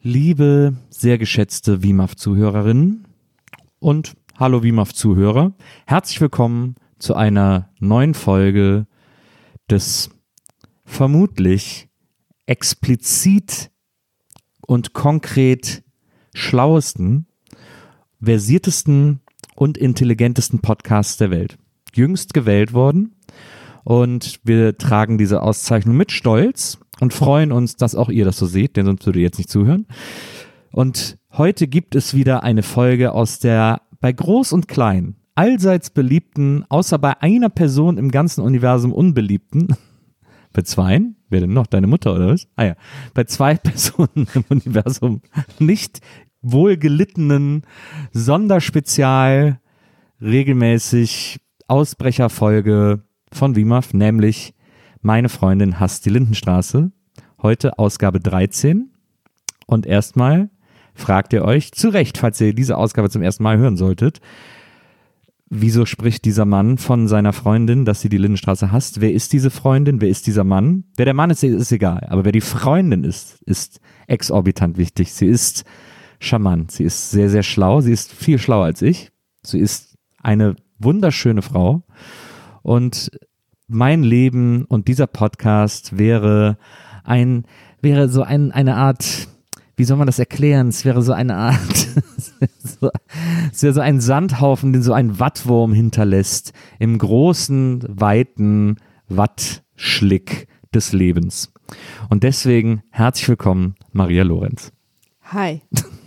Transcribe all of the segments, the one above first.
Liebe, sehr geschätzte WIMAF-Zuhörerinnen und hallo WIMAF-Zuhörer, herzlich willkommen zu einer neuen Folge des vermutlich explizit und konkret schlauesten, versiertesten und intelligentesten Podcasts der Welt. Jüngst gewählt worden und wir tragen diese Auszeichnung mit Stolz und freuen uns, dass auch ihr das so seht, denn sonst würdet ihr jetzt nicht zuhören. Und heute gibt es wieder eine Folge aus der bei Groß und Klein allseits beliebten, außer bei einer Person im ganzen Universum unbeliebten, bei zweien, wer denn noch, deine Mutter oder was? Ah ja, bei zwei Personen im Universum nicht wohlgelittenen Sonderspezial regelmäßig Ausbrecherfolge von WIMAF, nämlich Meine Freundin hasst die Lindenstraße. Heute Ausgabe 13. Und erstmal fragt ihr euch, zu Recht, falls ihr diese Ausgabe zum ersten Mal hören solltet, wieso spricht dieser Mann von seiner Freundin, dass sie die Lindenstraße hasst? Wer ist diese Freundin? Wer ist dieser Mann? Wer der Mann ist egal. Aber wer die Freundin ist exorbitant wichtig. Sie ist charmant. Sie ist sehr, sehr schlau. Sie ist viel schlauer als ich. Sie ist eine wunderschöne Frau. Und mein Leben und dieser Podcast wäre so eine Art, wie soll man das erklären? Es wäre so eine Art, es wäre so ein Sandhaufen, den so ein Wattwurm hinterlässt im großen, weiten Wattschlick des Lebens. Und deswegen herzlich willkommen, Maria Lorenz. Hi.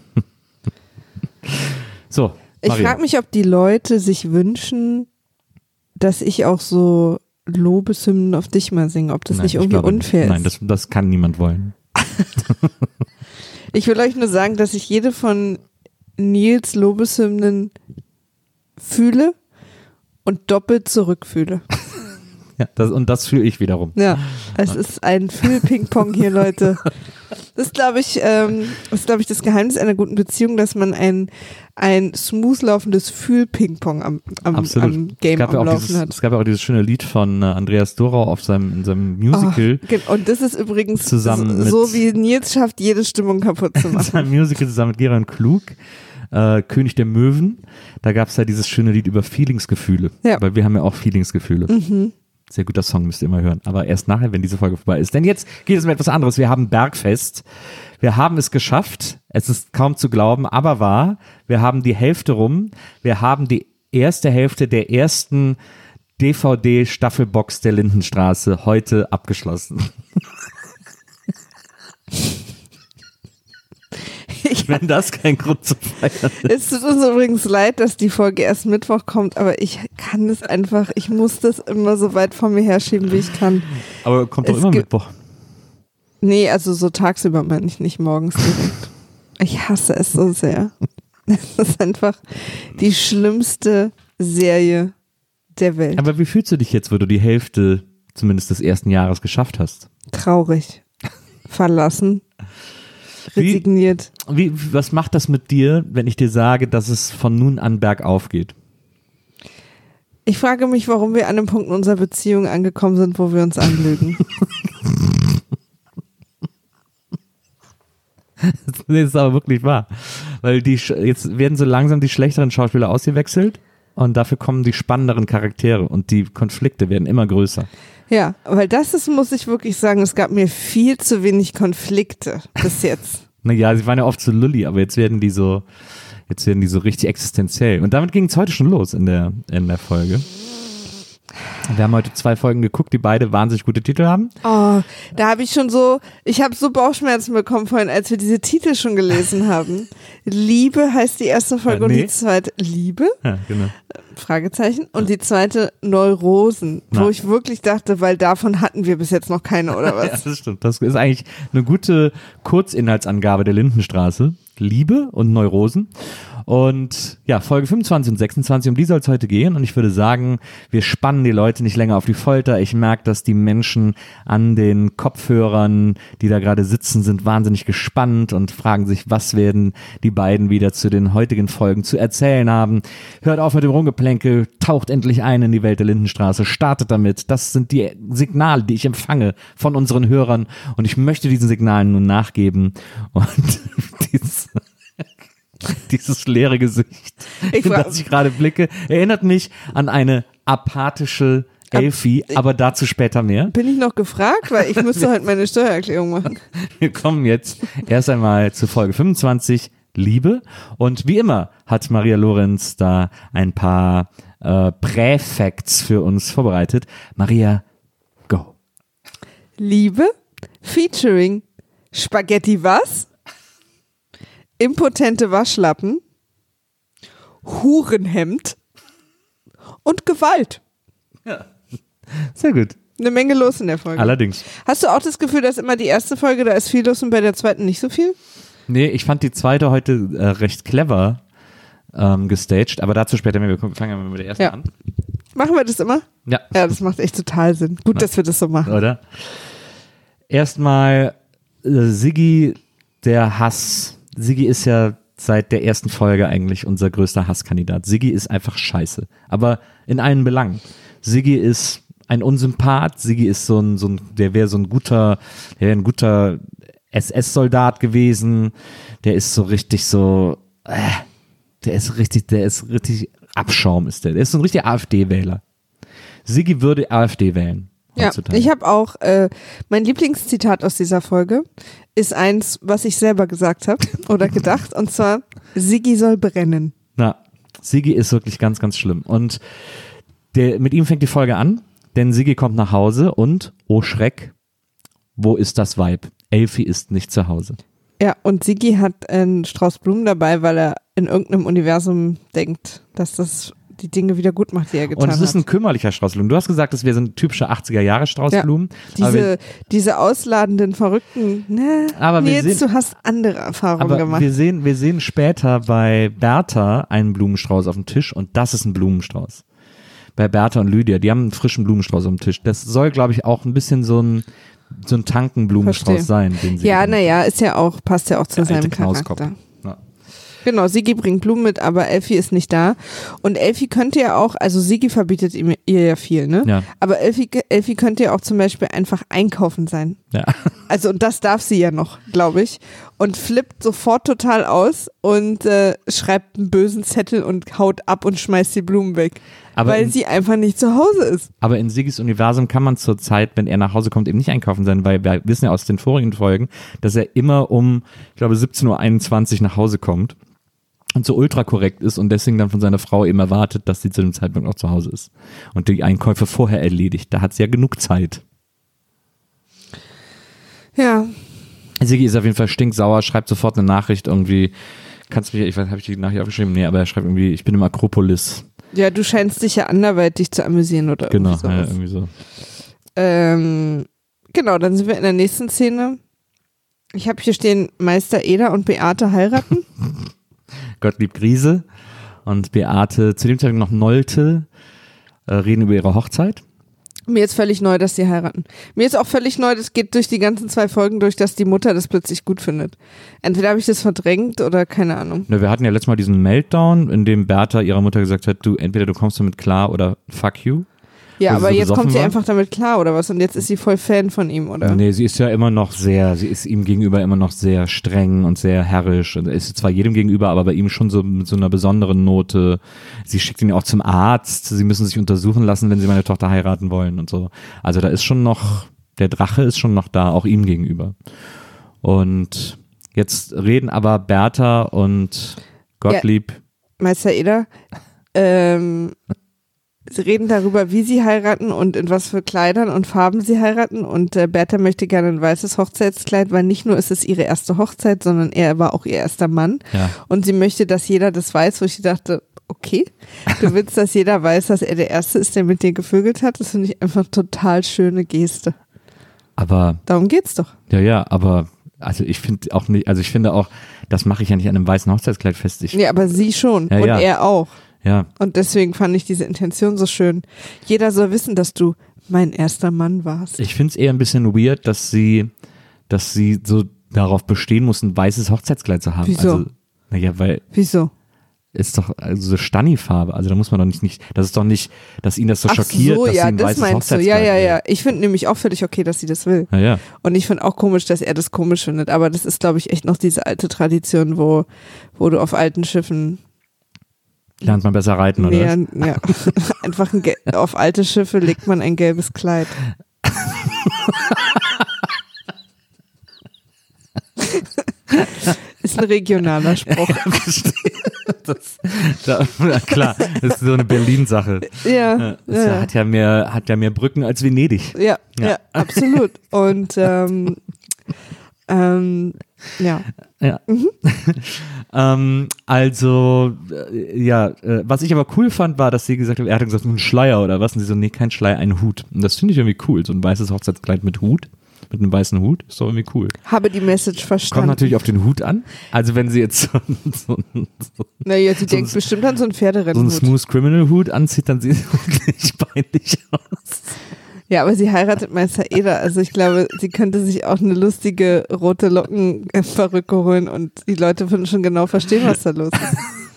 So, Maria. Ich frage mich, ob die Leute sich wünschen, dass ich auch so Lobeshymnen auf dich mal singe, ob das nicht irgendwie unfair ist. Nein, das kann niemand wollen. Ich will euch nur sagen, dass ich jede von Nils Lobeshymnen fühle und doppelt zurückfühle. Ja, das fühle ich wiederum. Ja, es ist ein Fühl-Ping-Pong hier, Leute. Das ist, glaube ich, das Geheimnis einer guten Beziehung, dass man ein smooth laufendes Fühl-Ping-Pong am Game am Laufen hat. Es gab ja auch dieses schöne Lied von Andreas Dorau in seinem Musical. Oh, und das ist übrigens zusammen so wie Nils schafft, jede Stimmung kaputt zu machen. Sein Musical zusammen mit Gerald Klug, König der Möwen. Da gab es ja dieses schöne Lied über Feelingsgefühle. Ja. Weil wir haben ja auch Feelingsgefühle. Mhm. Sehr guter Song, müsst ihr immer hören. Aber erst nachher, wenn diese Folge vorbei ist. Denn jetzt geht es um etwas anderes. Wir haben Bergfest. Wir haben es geschafft. Es ist kaum zu glauben, aber wahr. Wir haben die Hälfte rum. Wir haben die erste Hälfte der ersten DVD-Staffelbox der Lindenstraße heute abgeschlossen. Wenn das kein Grund zu feiern ist. Es tut uns übrigens leid, dass die Folge erst Mittwoch kommt, aber ich kann es einfach, ich muss das immer so weit von mir herschieben, wie ich kann. Aber kommt doch immer Mittwoch. Nee, also so tagsüber meine ich, nicht morgens direkt. Ich hasse es so sehr. Es ist einfach die schlimmste Serie der Welt. Aber wie fühlst du dich jetzt, wo du die Hälfte zumindest des ersten Jahres geschafft hast? Traurig. Verlassen. Resigniert. Was macht das mit dir, wenn ich dir sage, dass es von nun an bergauf geht? Ich frage mich, warum wir an einem Punkt in unserer Beziehung angekommen sind, wo wir uns anlügen. Das ist aber wirklich wahr. Weil jetzt werden so langsam die schlechteren Schauspieler ausgewechselt und dafür kommen die spannenderen Charaktere und die Konflikte werden immer größer. Ja, weil muss ich wirklich sagen, es gab mir viel zu wenig Konflikte bis jetzt. Naja, sie waren ja oft so lulli, aber jetzt werden die so richtig existenziell. Und damit ging es heute schon los in der Folge. Wir haben heute 2 Folgen geguckt, die beide wahnsinnig gute Titel haben. Oh, da habe ich habe so Bauchschmerzen bekommen vorhin, als wir diese Titel schon gelesen haben. Liebe heißt die erste Folge und die zweite Liebe? Ja, genau. Fragezeichen. Und die zweite Neurosen, wo ich wirklich dachte, weil davon hatten wir bis jetzt noch keine, oder was? Ja, das stimmt. Das ist eigentlich eine gute Kurzinhaltsangabe der Lindenstraße. Liebe und Neurosen. Und ja, Folge 25 und 26, um die soll es heute gehen. Und ich würde sagen, wir spannen die Leute nicht länger auf die Folter. Ich merke, dass die Menschen an den Kopfhörern, die da gerade sitzen, sind wahnsinnig gespannt und fragen sich, was werden die beiden wieder zu den heutigen Folgen zu erzählen haben. Hört auf mit dem Rumgeplänkel, taucht endlich ein in die Welt der Lindenstraße, startet damit. Das sind die Signale, die ich empfange von unseren Hörern. Und ich möchte diesen Signalen nun nachgeben. Und dieses leere Gesicht, in das ich gerade blicke, erinnert mich an eine apathische Elfi, aber dazu später mehr. Bin ich noch gefragt? Weil ich müsste halt meine Steuererklärung machen. Wir kommen jetzt erst einmal zu Folge 25, Liebe. Und wie immer hat Maria Lorenz da ein paar Präfacts für uns vorbereitet. Maria, go. Liebe, featuring Spaghetti was? Impotente Waschlappen, Hurenhemd und Gewalt. Ja, sehr gut. Eine Menge los in der Folge. Allerdings. Hast du auch das Gefühl, dass immer die erste Folge, da ist viel los und bei der zweiten nicht so viel? Nee, ich fand die zweite heute recht clever gestaged, aber dazu später mehr. Wir fangen ja mal mit der ersten an. Machen wir das immer? Ja. Ja, das macht echt total Sinn. Gut, dass wir das so machen. Oder? Erstmal Siggi, der Hass. Siggi ist ja seit der ersten Folge eigentlich unser größter Hasskandidat. Siggi ist einfach scheiße, aber in allen Belangen. Siggi ist ein Unsympath, Siggi ist der wäre ein guter SS-Soldat gewesen, der ist so richtig der ist richtig Abschaum ist der ist so ein richtiger AfD-Wähler. Siggi würde AfD wählen. Heutzutage. Ja, ich habe auch, mein Lieblingszitat aus dieser Folge ist eins, was ich selber gesagt habe oder gedacht, und zwar, Siggi soll brennen. Na, Siggi ist wirklich ganz, ganz schlimm. Und mit ihm fängt die Folge an, denn Siggi kommt nach Hause und, oh Schreck, wo ist das Weib? Elfi ist nicht zu Hause. Ja, und Siggi hat einen Strauß Blumen dabei, weil er in irgendeinem Universum denkt, dass das die Dinge wieder gut macht, die er getan hat. Und es ist ein kümmerlicher Straußblumen. Du hast gesagt, das wäre so ein typischer 80er-Jahre-Straußblumen. Ja, diese ausladenden, verrückten, du hast andere Erfahrungen gemacht. Wir sehen später bei Bertha einen Blumenstrauß auf dem Tisch und das ist ein Blumenstrauß. Bei Bertha und Lydia, die haben einen frischen Blumenstrauß auf dem Tisch. Das soll, glaube ich, auch ein bisschen so ein Tankenblumenstrauß sein. Den sie passt ja auch zu seinem Charakter. Genau, Siggi bringt Blumen mit, aber Elfi ist nicht da. Und Elfi könnte ja auch, also Siggi verbietet ihr ja viel, ne? Ja. Aber Elfi könnte ja auch zum Beispiel einfach einkaufen sein. Ja. Also, und das darf sie ja noch, glaube ich. Und flippt sofort total aus und schreibt einen bösen Zettel und haut ab und schmeißt die Blumen weg. Weil sie einfach nicht zu Hause ist. Aber in Siggis Universum kann man zur Zeit, wenn er nach Hause kommt, eben nicht einkaufen sein, weil wir wissen ja aus den vorigen Folgen, dass er immer um, ich glaube, 17:21 Uhr nach Hause kommt. Und so ultra korrekt ist und deswegen dann von seiner Frau eben erwartet, dass sie zu dem Zeitpunkt noch zu Hause ist und die Einkäufe vorher erledigt. Da hat sie ja genug Zeit. Ja. Siggi ist auf jeden Fall stinksauer, schreibt sofort eine Nachricht irgendwie, habe ich die Nachricht aufgeschrieben? Nee, aber er schreibt irgendwie, ich bin im Akropolis. Ja, du scheinst dich ja anderweitig zu amüsieren oder genau, irgendwie so. Genau, dann sind wir in der nächsten Szene. Ich habe hier stehen, Meister Eder und Beate heiraten. Gottlieb Griese und Beate, zu dem Zeitpunkt noch Nolte, reden über ihre Hochzeit. Mir ist völlig neu, dass sie heiraten. Mir ist auch völlig neu, das geht durch die ganzen 2 Folgen durch, dass die Mutter das plötzlich gut findet. Entweder habe ich das verdrängt oder keine Ahnung. Wir hatten ja letztes Mal diesen Meltdown, in dem Bertha ihrer Mutter gesagt hat, entweder du kommst damit klar oder fuck you. Ja, aber so jetzt kommt sie einfach damit klar, oder was? Und jetzt ist sie voll Fan von ihm, oder? Nee, sie ist ja immer noch sie ist ihm gegenüber immer noch sehr streng und sehr herrisch. Und ist zwar jedem gegenüber, aber bei ihm schon so mit so einer besonderen Note. Sie schickt ihn ja auch zum Arzt. Sie müssen sich untersuchen lassen, wenn sie meine Tochter heiraten wollen und so. Also da ist schon noch, der Drache ist schon noch da, auch ihm gegenüber. Und jetzt reden aber Bertha und Gottlieb. Ja, Meister Eder, sie reden darüber, wie sie heiraten und in was für Kleidern und Farben sie heiraten. Und Bertha möchte gerne ein weißes Hochzeitskleid, weil nicht nur ist es ihre erste Hochzeit, sondern er war auch ihr erster Mann. Ja. Und sie möchte, dass jeder das weiß, wo ich dachte, okay, du willst, dass jeder weiß, dass er der Erste ist, der mit dir gevögelt hat. Das finde ich einfach total schöne Geste. Aber darum geht's doch. Ja, aber also ich finde auch nicht, also ich finde auch, das mache ich ja nicht an einem weißen Hochzeitskleid fest. Ja, aber sie schon und er auch. Ja. Und deswegen fand ich diese Intention so schön. Jeder soll wissen, dass du mein erster Mann warst. Ich finde es eher ein bisschen weird, dass sie so darauf bestehen muss, ein weißes Hochzeitskleid zu haben. Wieso? Also, naja, weil. Wieso? Ist doch also so Stani-Farbe, also da muss man doch nicht, das ist doch nicht, dass ihn das so schockiert, dass sie ein weißes Hochzeitskleid Ja. Ich finde nämlich auch völlig okay, dass sie das will. Ja. Und ich finde auch komisch, dass er das komisch findet, aber das ist, glaube ich, echt noch diese alte Tradition, wo du auf alten Schiffen lernt man besser reiten, oder? Ja. Einfach auf alte Schiffe legt man ein gelbes Kleid. Ist ein regionaler Spruch. Klar, das ist so eine Berlin-Sache. Ja. Hat ja mehr Brücken als Venedig. Ja, absolut. Und ja. Was ich aber cool fand, war, dass sie gesagt hat, er hat gesagt, ein Schleier oder was? Und sie so, nee, kein Schleier, ein Hut. Und das finde ich irgendwie cool, so ein weißes Hochzeitskleid mit Hut. Mit einem weißen Hut, ist doch irgendwie cool. Habe die Message verstanden. Kommt natürlich auf den Hut an. Also wenn sie jetzt naja, sie denkt bestimmt an so einen Pferderennhut. So einen Smooth Criminal Hut anzieht, dann sieht es wirklich peinlich aus. Ja, aber sie heiratet Meister Eder. Also ich glaube, sie könnte sich auch eine lustige rote Lockenperücke holen und die Leute würden schon genau verstehen, was da los ist.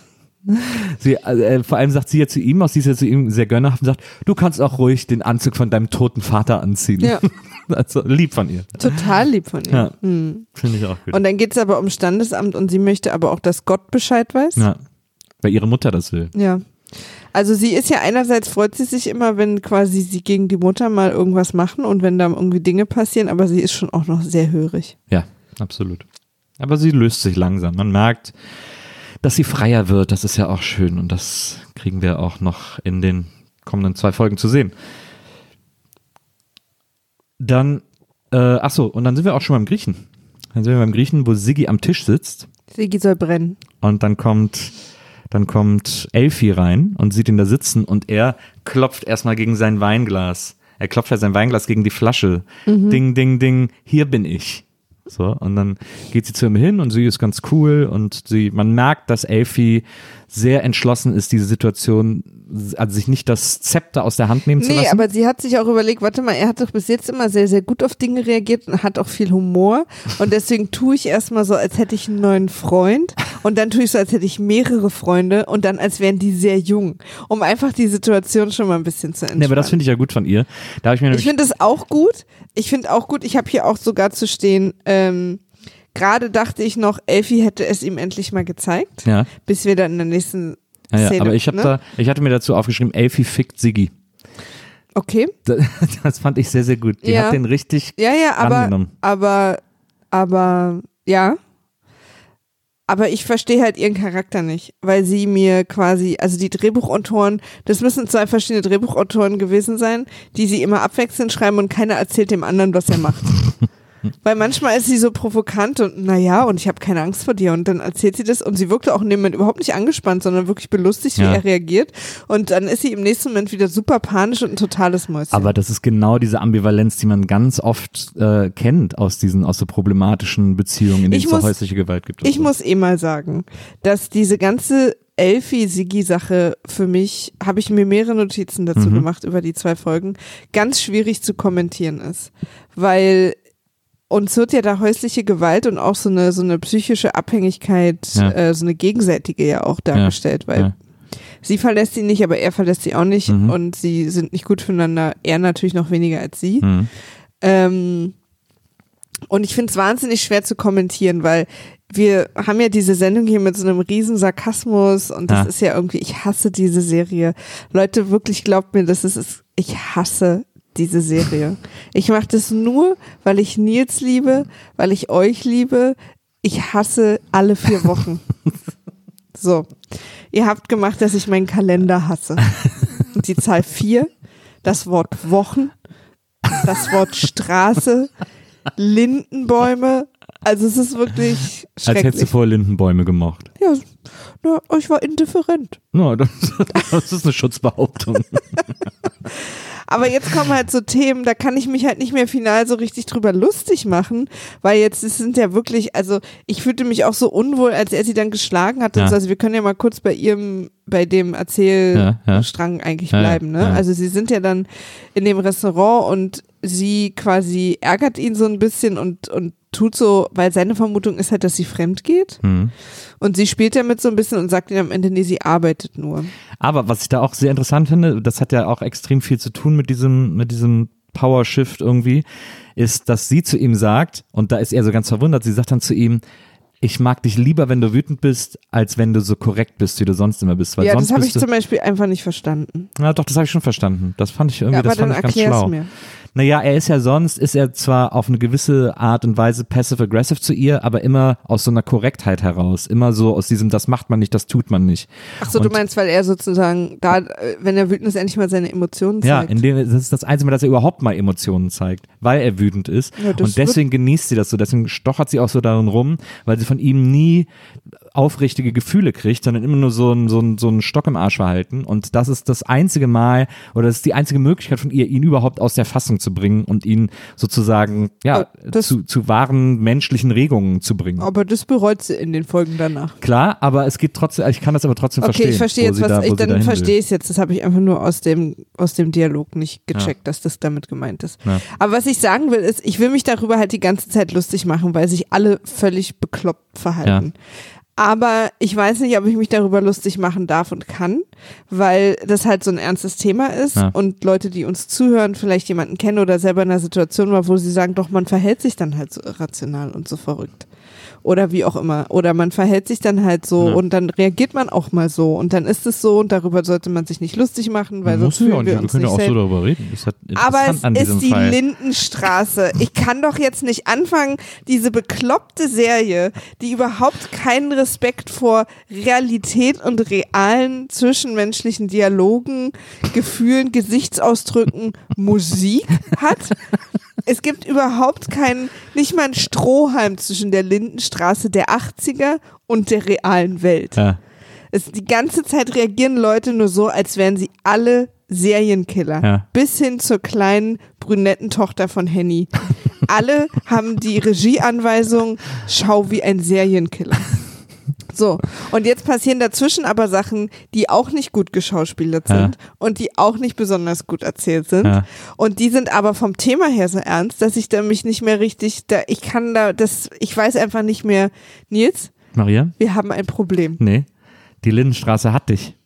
Vor allem sagt sie ja zu ihm, sie ist ja zu ihm sehr gönnerhaft und sagt, du kannst auch ruhig den Anzug von deinem toten Vater anziehen. Ja. Also lieb von ihr. Total lieb von ihr. Ja, finde ich auch gut. Und dann geht es aber um Standesamt und sie möchte aber auch, dass Gott Bescheid weiß. Ja, weil ihre Mutter das will. Ja. Also sie ist ja einerseits, freut sie sich immer, wenn quasi sie gegen die Mutter mal irgendwas machen und wenn da irgendwie Dinge passieren, aber sie ist schon auch noch sehr hörig. Ja, absolut. Aber sie löst sich langsam. Man merkt, dass sie freier wird, das ist ja auch schön und das kriegen wir auch noch in den kommenden 2 Folgen zu sehen. Dann, und dann sind wir auch schon beim Griechen. Dann sind wir beim Griechen, wo Siggi am Tisch sitzt. Siggi soll brennen. Und dann kommt Elfi rein und sieht ihn da sitzen und er klopft erstmal gegen sein Weinglas. Er klopft halt sein Weinglas gegen die Flasche. Ding, ding, ding, hier bin ich. So, und dann geht sie zu ihm hin und sie ist ganz cool und man merkt, dass Elfi sehr entschlossen ist, diese Situation, also sich nicht das Zepter aus der Hand nehmen zu lassen. Nee, aber sie hat sich auch überlegt, warte mal, er hat doch bis jetzt immer sehr, sehr gut auf Dinge reagiert und hat auch viel Humor und deswegen tue ich erstmal so, als hätte ich einen neuen Freund und dann tue ich so, als hätte ich mehrere Freunde und dann, als wären die sehr jung, um einfach die Situation schon mal ein bisschen zu entspannen. Nee, aber das finde ich ja gut von ihr. Ich finde das auch gut. Ich habe hier auch sogar zu stehen, gerade dachte ich noch, Elfi hätte es ihm endlich mal gezeigt, bis wir dann in der nächsten Szene. Aber ich hatte mir dazu aufgeschrieben, Elfi fickt Siggi. Okay. Das fand ich sehr, sehr gut. Die hat den richtig angenommen. Aber ich verstehe halt ihren Charakter nicht, weil sie mir quasi, also die Drehbuchautoren, das müssen 2 verschiedene Drehbuchautoren gewesen sein, die sie immer abwechselnd schreiben und keiner erzählt dem anderen, was er macht. Weil manchmal ist sie so provokant und und ich habe keine Angst vor dir und dann erzählt sie das und sie wirkte auch in dem Moment überhaupt nicht angespannt, sondern wirklich belustigt, wie er reagiert und dann ist sie im nächsten Moment wieder super panisch und ein totales Mäuschen. Aber das ist genau diese Ambivalenz, die man ganz oft kennt aus so problematischen Beziehungen, in denen es so häusliche Gewalt gibt. Ich muss mal sagen, dass diese ganze Elfi-Siggi-Sache für mich, habe ich mir mehrere Notizen dazu gemacht über die 2 Folgen, ganz schwierig zu kommentieren ist, weil uns wird ja da häusliche Gewalt und auch so eine psychische Abhängigkeit, so eine gegenseitige ja auch dargestellt, weil sie verlässt ihn nicht, aber er verlässt sie auch nicht und sie sind nicht gut füreinander, er natürlich noch weniger als sie. Und ich finde es wahnsinnig schwer zu kommentieren, weil wir haben ja diese Sendung hier mit so einem riesen Sarkasmus und das ist ja irgendwie, ich hasse diese Serie. Leute, wirklich glaubt mir, ich hasse diese Serie. Ich mache das nur, weil ich Nils liebe, weil ich euch liebe. Ich hasse alle 4 Wochen. So. Ihr habt gemacht, dass ich meinen Kalender hasse. Und die Zahl 4, das Wort Wochen, das Wort Straße, Lindenbäume. Also es ist wirklich schrecklich. Als hättest du vorher Lindenbäume gemocht. Ja, ich war indifferent. No, das ist eine Schutzbehauptung. Aber jetzt kommen halt so Themen, da kann ich mich halt nicht mehr final so richtig drüber lustig machen, weil jetzt sind ja wirklich, also ich fühlte mich auch so unwohl, als er sie dann geschlagen hat. Ja. Also wir können ja mal kurz bei dem Erzählstrang eigentlich bleiben. Ne? Ja. Also sie sind ja dann in dem Restaurant und sie quasi ärgert ihn so ein bisschen und tut so, weil seine Vermutung ist halt, dass sie fremd geht. Und sie spielt damit so ein bisschen und sagt ihm am Ende, nee, sie arbeitet nur. Aber was ich da auch sehr interessant finde, das hat ja auch extrem viel zu tun mit diesem Power Shift irgendwie, ist, dass sie zu ihm sagt, und da ist er so ganz verwundert, sie sagt dann zu ihm, ich mag dich lieber, wenn du wütend bist, als wenn du so korrekt bist, wie du sonst immer bist. Weil ja, sonst das habe ich zum Beispiel einfach nicht verstanden. Na doch, das habe ich schon verstanden. Das fand ich irgendwie, das fand ich ganz schlau. Mir. Naja, ist er zwar auf eine gewisse Art und Weise passive-aggressive zu ihr, aber immer aus so einer Korrektheit heraus. Immer so aus diesem, das macht man nicht, das tut man nicht. Ach so, du meinst, weil er sozusagen da, wenn er wütend ist, endlich mal seine Emotionen zeigt. Ja, das ist das einzige Mal, dass er überhaupt mal Emotionen zeigt, weil er wütend ist. Ja, und deswegen genießt sie das so, deswegen stochert sie auch so darin rum, weil sie von ihm nie aufrichtige Gefühle kriegt, sondern immer nur so ein Stock im Arsch verhalten. Und das ist das einzige Mal, oder das ist die einzige Möglichkeit von ihr, ihn überhaupt aus der Fassung zu bringen und ihn sozusagen zu wahren menschlichen Regungen zu bringen. Aber das bereut sie in den Folgen danach. Klar, aber es geht trotzdem, ich kann das aber trotzdem verstehen. Okay, ich verstehe jetzt, dann verstehe ich es jetzt. Das habe ich einfach nur aus dem Dialog nicht gecheckt, dass das damit gemeint ist. Ja. Aber was ich sagen will, ist, ich will mich darüber halt die ganze Zeit lustig machen, weil sich alle völlig bekloppt verhalten. Ja. Aber ich weiß nicht, ob ich mich darüber lustig machen darf und kann, weil das halt so ein ernstes Thema ist und Leute, die uns zuhören, vielleicht jemanden kennen oder selber in einer Situation war, wo sie sagen, doch, man verhält sich dann halt so irrational und so verrückt. Oder wie auch immer. Oder man verhält sich dann halt so und dann reagiert man auch mal so und dann ist es so und darüber sollte man sich nicht lustig machen, weil sonst fühlen wir uns nicht. Wir können ja auch so darüber reden. Das ist aber es ist die Lindenstraße. Ich kann doch jetzt nicht anfangen, diese bekloppte Serie, die überhaupt keinen Respekt vor Realität und realen zwischenmenschlichen Dialogen, Gefühlen, Gesichtsausdrücken, Musik hat. Es gibt überhaupt nicht mal einen Strohhalm zwischen der Lindenstraße der 80er und der realen Welt. Ja. Die ganze Zeit reagieren Leute nur so, als wären sie alle Serienkiller. Ja. Bis hin zur kleinen brünetten Tochter von Henny. Alle haben die Regieanweisung, schau wie ein Serienkiller. So, und jetzt passieren dazwischen aber Sachen, die auch nicht gut geschauspielert sind und die auch nicht besonders gut erzählt sind. Ja. Und die sind aber vom Thema her so ernst, dass ich da mich nicht mehr richtig, ich weiß einfach nicht mehr. Nils? Maria? Wir haben ein Problem. Nee, die Lindenstraße hat dich.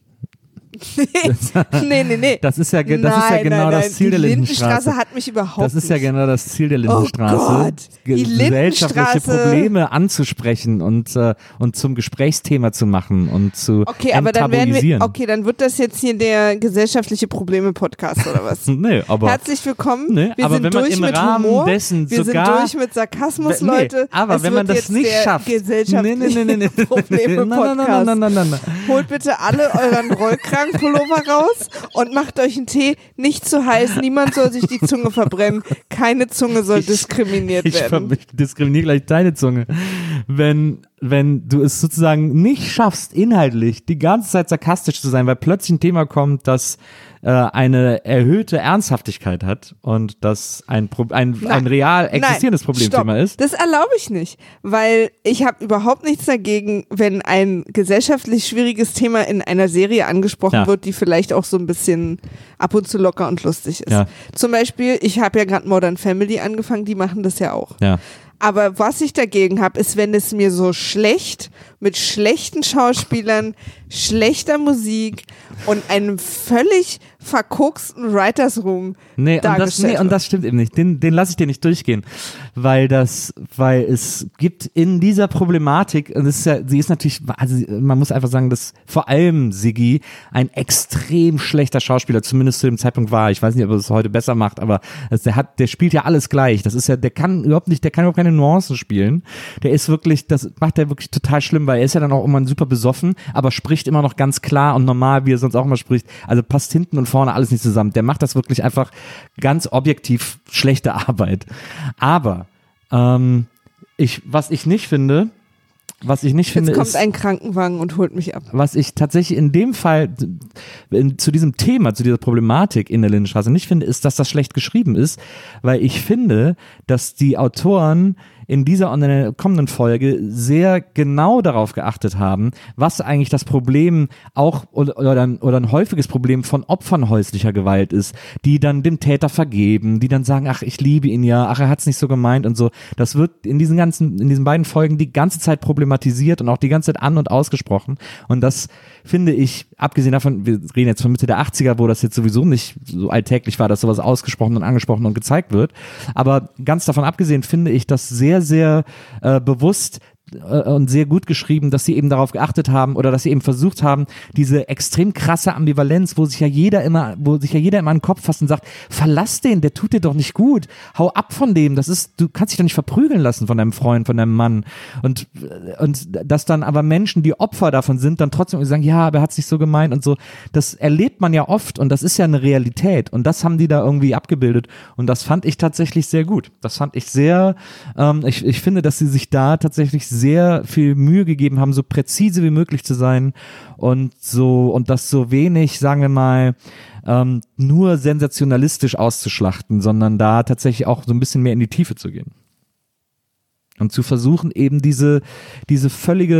Nee. Das ist ja genau das Ziel der Lindenstraße. Die Lindenstraße hat mich überhaupt nicht. Das ist ja genau das Ziel der Lindenstraße. Oh Gott, die gesellschaftliche Probleme anzusprechen und zum Gesprächsthema zu machen und zu enttabuisieren. Dann wird das jetzt hier der gesellschaftliche Probleme-Podcast oder was? Nee, aber herzlich willwillkommen. Nee, wir sind durch mit Humor. Wir sind durch mit Sarkasmus, Leute. Aber wenn man das nicht schafft. Gesellschaftliche Probleme-Podcast. Holt bitte alle euren Rollkragenpullover raus und macht euch einen Tee. Nicht zu heiß. Niemand soll sich die Zunge verbrennen. Keine Zunge soll diskriminiert werden. Ich diskriminiere gleich deine Zunge. Wenn du es sozusagen nicht schaffst, inhaltlich die ganze Zeit sarkastisch zu sein, weil plötzlich ein Thema kommt, das eine erhöhte Ernsthaftigkeit hat und das ein real existierendes Problemthema ist. Das erlaube ich nicht, weil ich habe überhaupt nichts dagegen, wenn ein gesellschaftlich schwieriges Thema in einer Serie angesprochen wird, die vielleicht auch so ein bisschen ab und zu locker und lustig ist. Ja. Zum Beispiel, ich habe ja gerade Modern Family angefangen, die machen das ja auch. Ja. Aber was ich dagegen habe, ist, wenn es mir so schlecht, mit schlechten Schauspielern, schlechter Musik und einem völlig verkorksten Writers Room dargestellt wird. Und das stimmt eben nicht. Den lasse ich dir nicht durchgehen. Weil es gibt in dieser Problematik, und sie ist natürlich, also man muss einfach sagen, dass vor allem Siggi ein extrem schlechter Schauspieler, zumindest zu dem Zeitpunkt war. Ich weiß nicht, ob er es heute besser macht, aber der spielt ja alles gleich. Das ist ja, der kann überhaupt keine Nuancen spielen. Das macht er wirklich total schlimm, weil er ist ja dann auch immer super besoffen, aber spricht immer noch ganz klar und normal, wie er sonst auch immer spricht. Also passt hinten und vorne alles nicht zusammen. Der macht das wirklich einfach ganz objektiv schlechte Arbeit. Aber was ich nicht finde, was ich nicht finde, jetzt kommt ein Krankenwagen und holt mich ab. Was ich tatsächlich in dem Fall zu diesem Thema, zu dieser Problematik in der Lindenstraße nicht finde, ist, dass das schlecht geschrieben ist, weil ich finde, dass die Autoren in dieser und in der kommenden Folge sehr genau darauf geachtet haben, was eigentlich das Problem auch oder ein häufiges Problem von Opfern häuslicher Gewalt ist, die dann dem Täter vergeben, die dann sagen, ach, ich liebe ihn ja, ach, er hat's nicht so gemeint und so. Das wird in diesen beiden Folgen die ganze Zeit problematisiert und auch die ganze Zeit an- und ausgesprochen. Und das finde ich, abgesehen davon, wir reden jetzt von Mitte der 80er, wo das jetzt sowieso nicht so alltäglich war, dass sowas ausgesprochen und angesprochen und gezeigt wird. Aber ganz davon abgesehen finde ich das sehr, sehr bewusst und sehr gut geschrieben, dass sie eben darauf geachtet haben oder dass sie eben versucht haben, diese extrem krasse Ambivalenz, wo sich ja jeder immer an den Kopf fasst und sagt, verlass den, der tut dir doch nicht gut, hau ab von dem, du kannst dich doch nicht verprügeln lassen von deinem Freund, von deinem Mann und dass dann aber Menschen, die Opfer davon sind, dann trotzdem sagen, ja, aber er hat's nicht so gemeint und so, das erlebt man ja oft und das ist ja eine Realität und das haben die da irgendwie abgebildet und das fand ich tatsächlich sehr gut. Das fand ich sehr, ich finde, dass sie sich da tatsächlich sehr viel Mühe gegeben haben, so präzise wie möglich zu sein und das so wenig, sagen wir mal, nur sensationalistisch auszuschlachten, sondern da tatsächlich auch so ein bisschen mehr in die Tiefe zu gehen. Und zu versuchen, eben diese völlig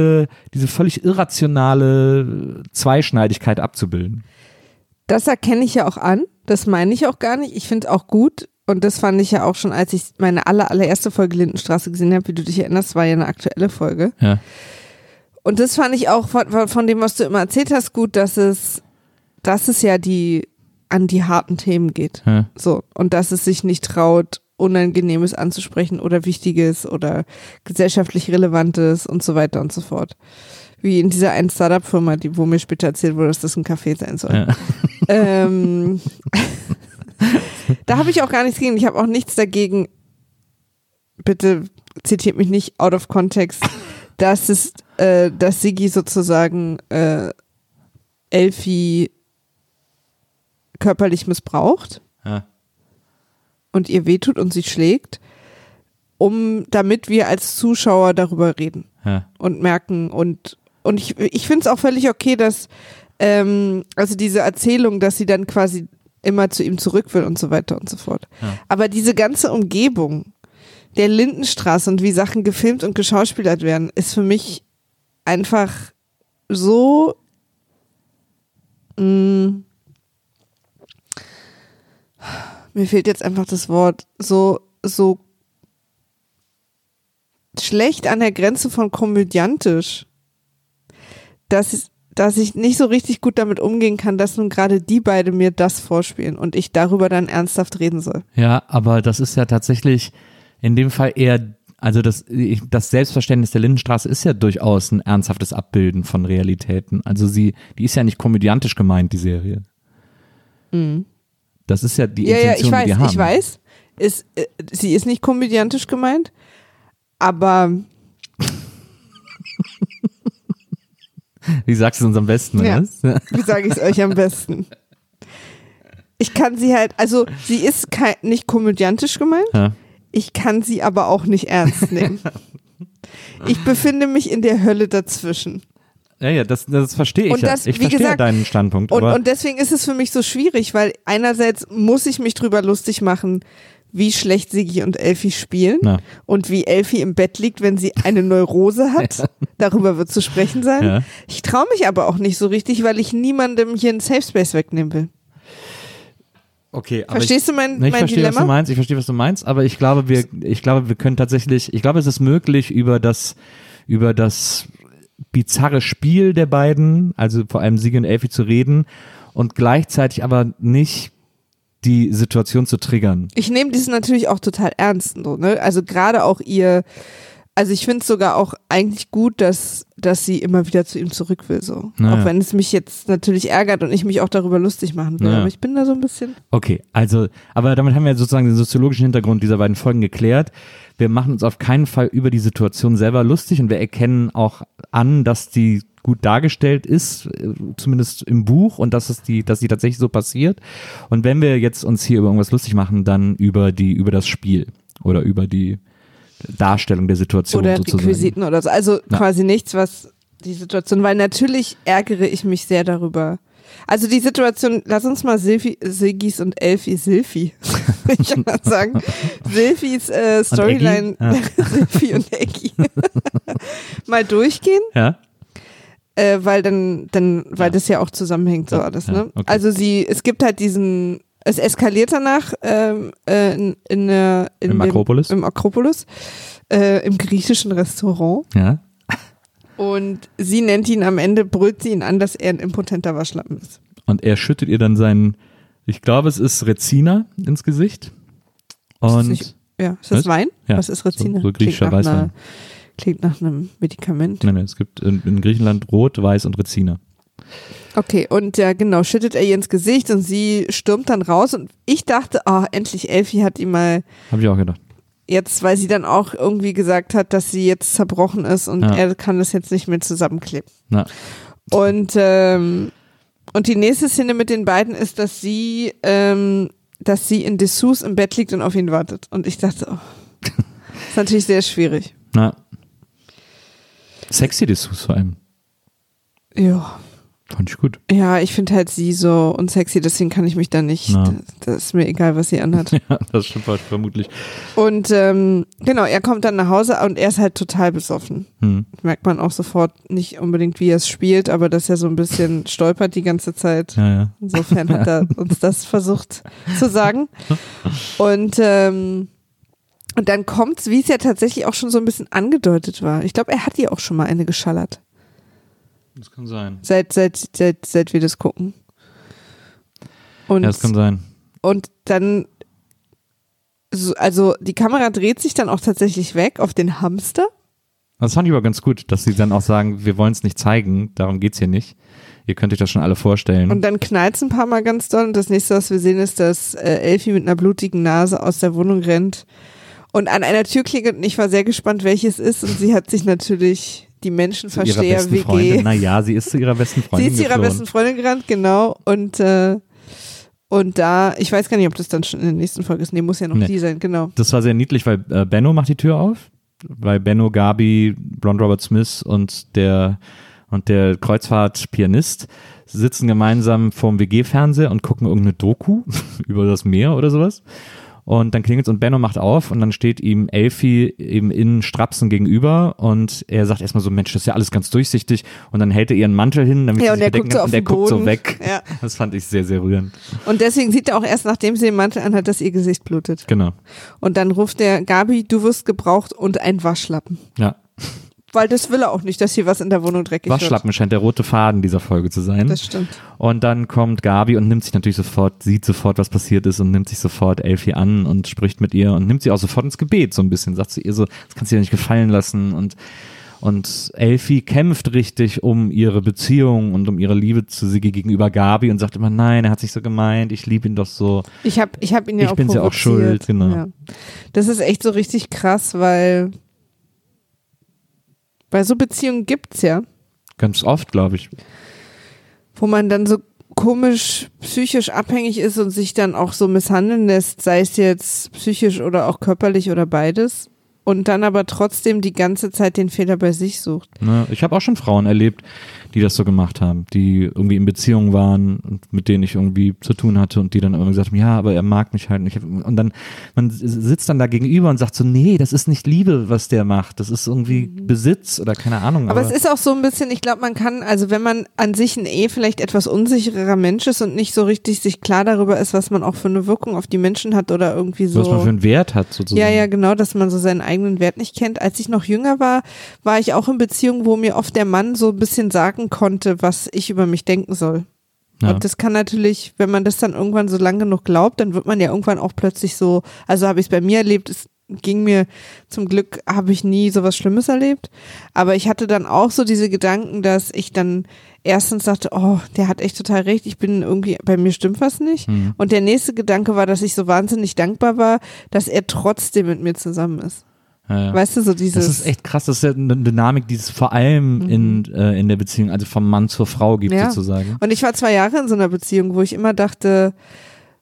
irrationale Zweischneidigkeit abzubilden. Das erkenne ich ja auch an, das meine ich auch gar nicht. Ich finde es auch gut. Und das fand ich ja auch schon, als ich meine allererste Folge Lindenstraße gesehen habe, wie du dich erinnerst, war ja eine aktuelle Folge. Ja. Und das fand ich auch von dem, was du immer erzählt hast, gut, dass es ja an die harten Themen geht. Ja. So. Und dass es sich nicht traut, Unangenehmes anzusprechen oder Wichtiges oder gesellschaftlich Relevantes und so weiter und so fort. Wie in dieser einen Startup-Firma, wo mir später erzählt wurde, dass das ein Café sein soll. Ja. Da habe ich auch gar nichts gegen. Ich habe auch nichts dagegen, bitte zitiert mich nicht out of context, dass Siggi sozusagen Elfi körperlich missbraucht und ihr wehtut und sie schlägt, damit wir als Zuschauer darüber reden und merken und ich finde es auch völlig okay, dass also diese Erzählung, dass sie dann quasi immer zu ihm zurück will und so weiter und so fort. Ja. Aber diese ganze Umgebung der Lindenstraße und wie Sachen gefilmt und geschauspielert werden, ist für mich einfach so mir fehlt jetzt einfach das Wort, so schlecht an der Grenze von komödiantisch, dass ich nicht so richtig gut damit umgehen kann, dass nun gerade die beide mir das vorspielen und ich darüber dann ernsthaft reden soll. Ja, aber das ist ja tatsächlich in dem Fall eher, also das Selbstverständnis der Lindenstraße ist ja durchaus ein ernsthaftes Abbilden von Realitäten. Also die ist ja nicht komödiantisch gemeint, die Serie. Mhm. Das ist ja die Intention, die wir haben. Ich weiß, sie ist nicht komödiantisch gemeint, aber wie sagst du es uns am besten? Ja. Wie sage ich es euch am besten? Ich kann sie halt, also sie ist nicht komödiantisch gemeint, ja. Ich kann sie aber auch nicht ernst nehmen. Ich befinde mich in der Hölle dazwischen. Ja, das verstehe ich ja. Ich verstehe deinen Standpunkt. Und deswegen ist es für mich so schwierig, weil einerseits muss ich mich drüber lustig machen, wie schlecht Siggi und Elfi spielen und wie Elfi im Bett liegt, wenn sie eine Neurose hat. Darüber wird zu sprechen sein. Ja. Ich traue mich aber auch nicht so richtig, weil ich niemandem hier einen Safe Space wegnehmen will. Okay, aber verstehst du mein ich verstehe, Dilemma? Was du meinst. Ich verstehe, was du meinst, aber ich glaube, wir können tatsächlich, ich glaube, es ist möglich, über das bizarre Spiel der beiden, also vor allem Siggi und Elfi, zu reden und gleichzeitig aber nicht die Situation zu triggern. Ich nehme das natürlich auch total ernst, so, ne? Also gerade auch also ich finde es sogar auch eigentlich gut, dass sie immer wieder zu ihm zurück will, so. Naja. Auch wenn es mich jetzt natürlich ärgert und ich mich auch darüber lustig machen will, aber ich bin da so ein bisschen. Okay, also, aber damit haben wir sozusagen den soziologischen Hintergrund dieser beiden Folgen geklärt. Wir machen uns auf keinen Fall über die Situation selber lustig und wir erkennen auch an, dass die gut dargestellt ist, zumindest im Buch, und dass sie tatsächlich so passiert. Und wenn wir jetzt uns hier über irgendwas lustig machen, dann über das Spiel oder über die Darstellung der Situation oder sozusagen. Requisiten oder so. Also quasi nichts, was die Situation, weil natürlich ärgere ich mich sehr darüber. Also die Situation, lass uns mal Siggis und Silphie, ich kann mal sagen, Silphys Storyline, Silphie und Eggy, mal durchgehen. Ja. Weil weil das ja auch zusammenhängt, so alles, ne? Okay. Also es gibt halt es eskaliert danach im Akropolis. Im Akropolis, im griechischen Restaurant. Ja. Und sie nennt ihn am Ende, brüllt sie ihn an, dass er ein impotenter Waschlappen ist. Und er schüttet ihr dann seinen, ich glaube, es ist Rezina ins Gesicht. Und ist das Wein? Ja, was ist Rezina? so griechischer Weißwein. Klingt nach einem Medikament. Nein, es gibt in Griechenland Rot, Weiß und Rezina. Okay, und ja genau, schüttet er ihr ins Gesicht und sie stürmt dann raus und ich dachte, endlich Elfie hat ihm mal... Habe ich auch gedacht. Jetzt, weil sie dann auch irgendwie gesagt hat, dass sie jetzt zerbrochen ist und er kann das jetzt nicht mehr zusammenkleben. Ja. Und die nächste Szene mit den beiden ist, dass sie in Dessous im Bett liegt und auf ihn wartet. Und ich dachte, das ist natürlich sehr schwierig. Na. Sexy Dessous vor allem. Ja. Fand ich gut. Ja, ich finde halt sie so unsexy, deswegen kann ich mich da nicht, das ist mir egal, was sie anhat. Ja, das stimmt vermutlich. Und genau, er kommt dann nach Hause und er ist halt total besoffen. Merkt man auch sofort, nicht unbedingt, wie er es spielt, aber dass er so ein bisschen stolpert die ganze Zeit. Ja. Insofern hat er uns das versucht zu sagen. Und dann kommt's, wie es ja tatsächlich auch schon so ein bisschen angedeutet war. Ich glaube, er hat ihr auch schon mal eine geschallert. Das kann sein. Seit wir das gucken. Und, ja, das kann sein. Und dann, also die Kamera dreht sich dann auch tatsächlich weg auf den Hamster. Das fand ich aber ganz gut, dass sie dann auch sagen, wir wollen es nicht zeigen, darum geht's hier nicht. Ihr könnt euch das schon alle vorstellen. Und dann knallt's ein paar Mal ganz doll und das nächste, was wir sehen, ist, dass Elfie mit einer blutigen Nase aus der Wohnung rennt und an einer Tür klingelt und ich war sehr gespannt, welches ist und sie hat sich natürlich... Die Menschenversteher-WG. Naja, sie ist zu ihrer besten Freundin Sie ist zu ihrer besten Freundin gerannt, genau. Und da, ich weiß gar nicht, ob das dann schon in der nächsten Folge ist. Nee, muss ja noch die sein, genau. Das war sehr niedlich, weil Benno macht die Tür auf. Weil Benno, Gabi, Blond Robert Smith und der Kreuzfahrt-Pianist sitzen gemeinsam vorm WG-Fernseher und gucken irgendeine Doku über das Meer oder sowas. Und dann klingelt's und Benno macht auf und dann steht ihm Elfie eben in Strapsen gegenüber und er sagt erstmal so, Mensch, das ist ja alles ganz durchsichtig und dann hält er ihren Mantel hin, damit sie sich bedecken kann und der guckt so weg. Ja. Das fand ich sehr, sehr rührend. Und deswegen sieht er auch erst, nachdem sie den Mantel anhat, dass ihr Gesicht blutet. Genau. Und dann ruft der Gabi, du wirst gebraucht und ein Waschlappen. Ja. Weil das will er auch nicht, dass hier was in der Wohnung dreckig wird. Waschlappen scheint der rote Faden dieser Folge zu sein. Das stimmt. Und dann kommt Gabi und nimmt sich natürlich sofort, sieht sofort, was passiert ist und nimmt sich sofort Elfie an und spricht mit ihr und nimmt sie auch sofort ins Gebet so ein bisschen. Sagt zu ihr so, das kannst du dir nicht gefallen lassen und Elfie kämpft richtig um ihre Beziehung und um ihre Liebe zu Siggi gegenüber Gabi und sagt immer, nein, er hat sich so gemeint, ich liebe ihn doch so. Ich hab ihn ja auch provoziert. Ich bin ja auch schuld, genau. Ja. Das ist echt so richtig krass, weil so Beziehungen gibt's ja. Ganz oft, glaube ich. Wo man dann so komisch psychisch abhängig ist und sich dann auch so misshandeln lässt, sei es jetzt psychisch oder auch körperlich oder beides. Und dann aber trotzdem die ganze Zeit den Fehler bei sich sucht. Ne, ich habe auch schon Frauen erlebt, die das so gemacht haben, die irgendwie in Beziehungen waren und mit denen ich irgendwie zu tun hatte und die dann irgendwie gesagt haben, ja, aber er mag mich halt nicht. Und dann, man sitzt dann da gegenüber und sagt so, nee, das ist nicht Liebe, was der macht. Das ist irgendwie Besitz oder keine Ahnung. Aber es ist auch so ein bisschen, ich glaube, man kann, also wenn man an sich vielleicht etwas unsicherer Mensch ist und nicht so richtig sich klar darüber ist, was man auch für eine Wirkung auf die Menschen hat oder irgendwie so. Was man für einen Wert hat sozusagen. Ja, genau, dass man so seinen eigenen Wert nicht kennt. Als ich noch jünger war, war ich auch in Beziehungen, wo mir oft der Mann so ein bisschen sagen konnte, was ich über mich denken soll. Ja. Und das kann natürlich, wenn man das dann irgendwann so lange genug glaubt, dann wird man ja irgendwann auch plötzlich so, also habe ich es bei mir erlebt, es ging mir, zum Glück habe ich nie sowas Schlimmes erlebt, aber ich hatte dann auch so diese Gedanken, dass ich dann erstens dachte, oh, der hat echt total recht, ich bin irgendwie, bei mir stimmt was nicht. Und der nächste Gedanke war, dass ich so wahnsinnig dankbar war, dass er trotzdem mit mir zusammen ist. Ja. Weißt du, so dieses. Das ist echt krass, das ist ja eine Dynamik, die es vor allem in der Beziehung, also vom Mann zur Frau gibt sozusagen. Und ich war 2 Jahre in so einer Beziehung, wo ich immer dachte,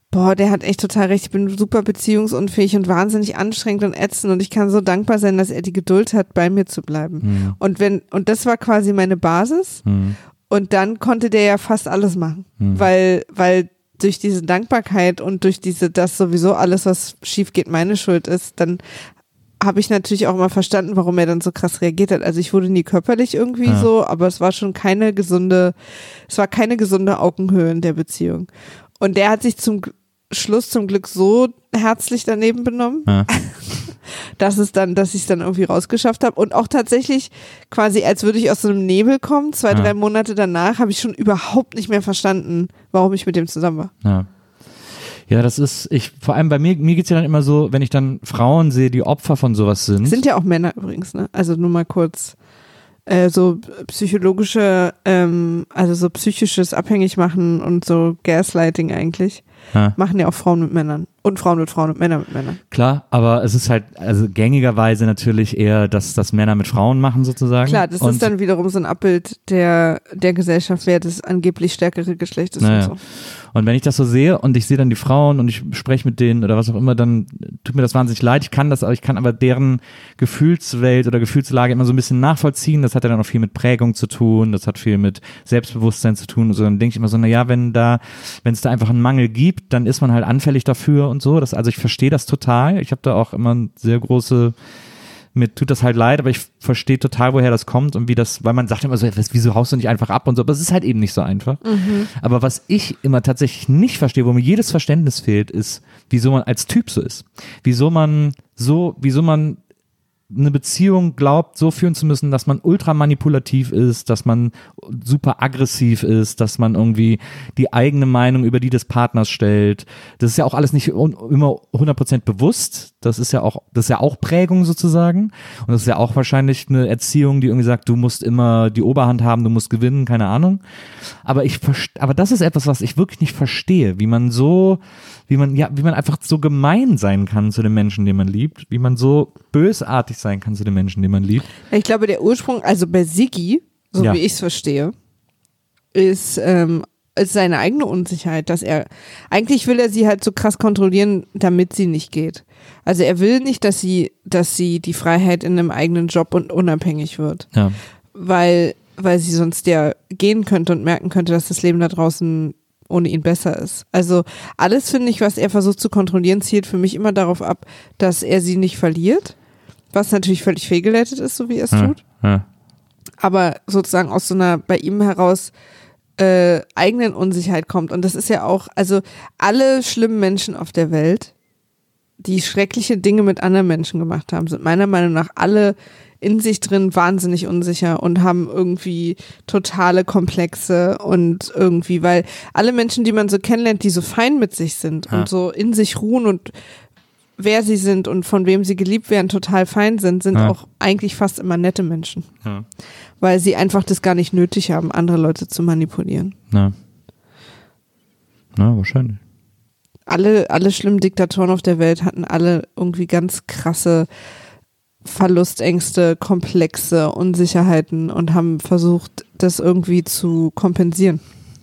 Boah, der hat echt total recht. Ich bin super beziehungsunfähig und wahnsinnig anstrengend und ätzend und ich kann so dankbar sein, dass er die Geduld hat, bei mir zu bleiben. Und das war quasi meine Basis. Und dann konnte der ja fast alles machen, weil durch diese Dankbarkeit und durch dass sowieso alles, was schief geht, meine Schuld ist, dann habe ich natürlich auch mal verstanden, warum er dann so krass reagiert hat. Also ich wurde nie körperlich irgendwie so, aber es war schon keine gesunde Augenhöhe in der Beziehung. Und der hat sich zum Schluss zum Glück so herzlich daneben benommen, dass ich es dann irgendwie rausgeschafft habe. Und auch tatsächlich quasi, als würde ich aus so einem Nebel kommen, 2-3 Monate danach, habe ich schon überhaupt nicht mehr verstanden, warum ich mit dem zusammen war. Ja, das ist, vor allem bei mir geht's ja dann immer so, wenn ich dann Frauen sehe, die Opfer von sowas sind. Sind ja auch Männer übrigens, ne? Also nur mal kurz. So psychologische, also so psychisches Abhängigmachen und so Gaslighting eigentlich, machen ja auch Frauen mit Männern. Und Frauen mit Frauen und Männer mit Männern. Klar, aber es ist halt, also gängigerweise natürlich eher, dass das Männer mit Frauen machen sozusagen. Klar, das ist dann wiederum so ein Abbild der Gesellschaft, wer das angeblich stärkere Geschlecht ist und so. Und wenn ich das so sehe und ich sehe dann die Frauen und ich spreche mit denen oder was auch immer, dann tut mir das wahnsinnig leid. Ich kann aber deren Gefühlswelt oder Gefühlslage immer so ein bisschen nachvollziehen. Das hat ja dann auch viel mit Prägung zu tun, das hat viel mit Selbstbewusstsein zu tun. Und so, dann denke ich immer so, naja, wenn es da einfach einen Mangel gibt, dann ist man halt anfällig dafür und so. Also ich verstehe das total. Ich habe da auch immer eine sehr große, mir tut das halt leid, aber ich verstehe total, woher das kommt und weil man sagt immer so, wieso haust du nicht einfach ab und so, aber es ist halt eben nicht so einfach. Aber was ich immer tatsächlich nicht verstehe, wo mir jedes Verständnis fehlt, ist, wieso man als Typ so ist. Wieso man eine Beziehung glaubt, so führen zu müssen, dass man ultra manipulativ ist, dass man super aggressiv ist, dass man irgendwie die eigene Meinung über die des Partners stellt. Das ist ja auch alles nicht immer 100% bewusst. Das ist ja auch Prägung sozusagen. Und das ist ja auch wahrscheinlich eine Erziehung, die irgendwie sagt, du musst immer die Oberhand haben, du musst gewinnen, keine Ahnung. Aber das ist etwas, was ich wirklich nicht verstehe, wie man einfach so gemein sein kann zu den Menschen, den man liebt, wie man so bösartig sein kann zu den Menschen, den man liebt. Ich glaube, der Ursprung, also bei Siggi, so wie ich es verstehe, ist seine eigene Unsicherheit, eigentlich will er sie halt so krass kontrollieren, damit sie nicht geht. Also er will nicht, dass sie die Freiheit in einem eigenen Job und unabhängig wird. Ja. Weil sie sonst ja gehen könnte und merken könnte, dass das Leben da draußen ohne ihn besser ist. Also alles, finde ich, was er versucht zu kontrollieren, zielt für mich immer darauf ab, dass er sie nicht verliert, was natürlich völlig fehlgeleitet ist, so wie er es tut. Ja. Aber sozusagen aus so einer bei ihm heraus eigenen Unsicherheit kommt. Und das ist ja auch, also alle schlimmen Menschen auf der Welt, die schreckliche Dinge mit anderen Menschen gemacht haben, sind meiner Meinung nach alle in sich drin wahnsinnig unsicher und haben irgendwie totale Komplexe und irgendwie, weil alle Menschen, die man so kennenlernt, die so fein mit sich sind und so in sich ruhen und wer sie sind und von wem sie geliebt werden, total fein sind auch eigentlich fast immer nette Menschen. Ja. Weil sie einfach das gar nicht nötig haben, andere Leute zu manipulieren. Na, wahrscheinlich. Alle schlimmen Diktatoren auf der Welt hatten alle irgendwie ganz krasse Verlustängste, Komplexe, Unsicherheiten und haben versucht, das irgendwie zu kompensieren.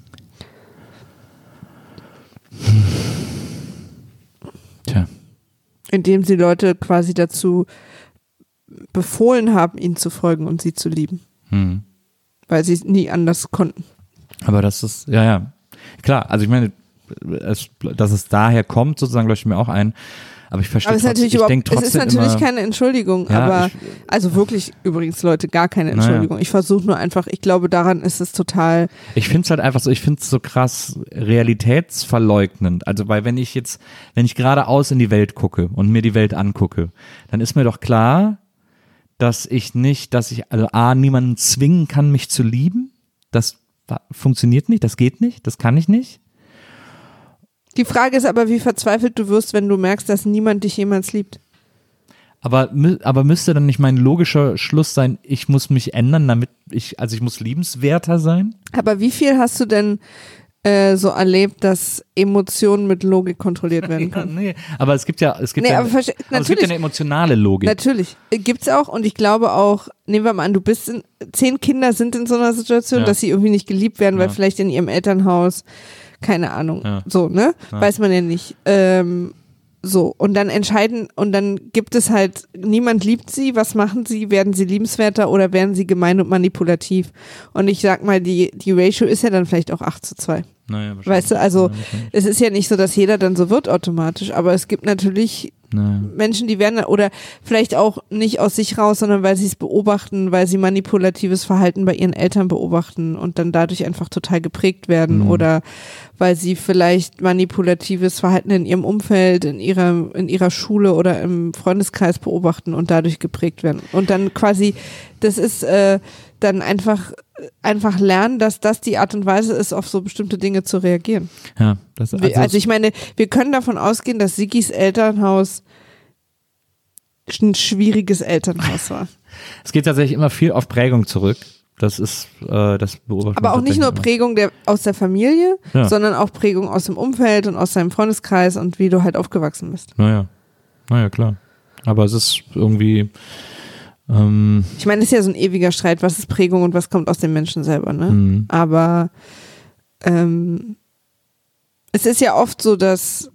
Tja. Indem sie Leute quasi dazu befohlen haben, ihnen zu folgen und sie zu lieben. Weil sie nie anders konnten. Aber das ist, ja, klar, also ich meine, dass es daher kommt, sozusagen leuchtet mir auch ein. Aber ich verstehe trotzdem, es ist natürlich keine Entschuldigung, aber also wirklich übrigens, Leute, gar keine Entschuldigung. Ich versuche nur einfach, ich glaube, daran ist es total. Ich finde es halt einfach so, ich finde es so krass realitätsverleugnend. Also weil wenn ich geradeaus in die Welt gucke und mir die Welt angucke, dann ist mir doch klar, dass ich niemanden zwingen kann, mich zu lieben. Das funktioniert nicht, das geht nicht, das kann ich nicht. Die Frage ist aber, wie verzweifelt du wirst, wenn du merkst, dass niemand dich jemals liebt. Aber müsste dann nicht mein logischer Schluss sein, ich muss mich ändern, ich muss liebenswerter sein? Aber wie viel hast du denn so erlebt, dass Emotionen mit Logik kontrolliert werden können? Nee, aber es gibt ja eine emotionale Logik. Natürlich, gibt's auch und ich glaube auch, nehmen wir mal an, 10 Kinder sind in so einer Situation, dass sie irgendwie nicht geliebt werden, weil vielleicht in ihrem Elternhaus keine Ahnung, so, ne? Ja. Weiß man ja nicht. So, und dann gibt es halt, niemand liebt sie, was machen sie? Werden sie liebenswerter oder werden sie gemein und manipulativ? Und ich sag mal, die Ratio ist ja dann vielleicht auch 8:2. Naja, weißt du, also es ist ja nicht so, dass jeder dann so wird automatisch, aber es gibt natürlich Menschen, die werden, oder vielleicht auch nicht aus sich raus, sondern weil sie es beobachten, weil sie manipulatives Verhalten bei ihren Eltern beobachten und dann dadurch einfach total geprägt werden oder weil sie vielleicht manipulatives Verhalten in ihrem Umfeld, in ihrer Schule oder im Freundeskreis beobachten und dadurch geprägt werden. Und dann quasi, das ist dann einfach lernen, dass das die Art und Weise ist, auf so bestimmte Dinge zu reagieren. Ja, also ich meine, wir können davon ausgehen, dass Sigis Elternhaus ein schwieriges Elternhaus war. Es geht tatsächlich immer viel auf Prägung zurück. Das ist, das beobachtet man. Aber auch nicht nur Prägung aus der Familie, sondern auch Prägung aus dem Umfeld und aus seinem Freundeskreis und wie du halt aufgewachsen bist. Naja, klar. Aber es ist irgendwie ich meine, es ist ja so ein ewiger Streit, was ist Prägung und was kommt aus dem Menschen selber, ne? Aber es ist ja oft so, dass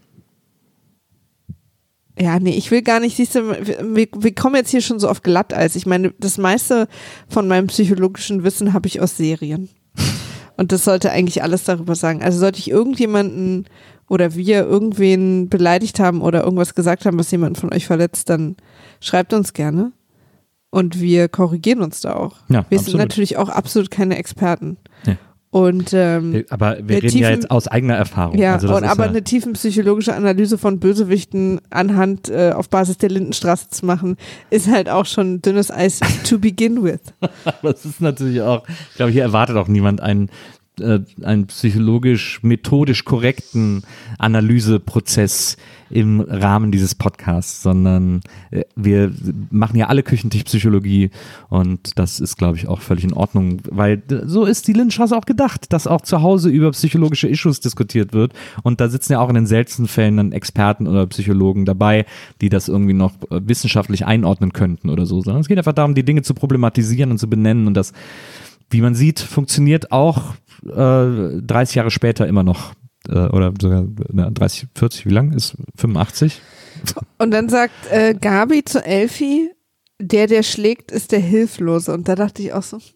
ich will gar nicht, siehst du, wir kommen jetzt hier schon so auf Glatteis. Ich meine, das meiste von meinem psychologischen Wissen habe ich aus Serien. Und das sollte eigentlich alles darüber sagen. Also sollte ich irgendjemanden oder wir irgendwen beleidigt haben oder irgendwas gesagt haben, was jemanden von euch verletzt, dann schreibt uns gerne. Und wir korrigieren uns da auch. Ja, wir sind natürlich auch absolut keine Experten. Ja. Und, aber wir reden ja jetzt aus eigener Erfahrung. Ja, also aber eine tiefenpsychologische Analyse von Bösewichten anhand auf Basis der Lindenstraße zu machen, ist halt auch schon dünnes Eis to begin with. Aber es ist natürlich auch, ich glaube, hier erwartet auch niemand einen psychologisch, methodisch korrekten Analyseprozess im Rahmen dieses Podcasts, sondern wir machen ja alle Küchentischpsychologie und das ist, glaube ich, auch völlig in Ordnung, weil so ist die Lindenstraße auch gedacht, dass auch zu Hause über psychologische Issues diskutiert wird und da sitzen ja auch in den seltensten Fällen dann Experten oder Psychologen dabei, die das irgendwie noch wissenschaftlich einordnen könnten oder so, sondern es geht einfach darum, die Dinge zu problematisieren und zu benennen und das, wie man sieht, funktioniert auch 30 Jahre später immer noch oder sogar 30, 40, wie lang ist 85? Und dann sagt Gabi zu Elfi, der schlägt, ist der Hilflose. Und da dachte ich auch so,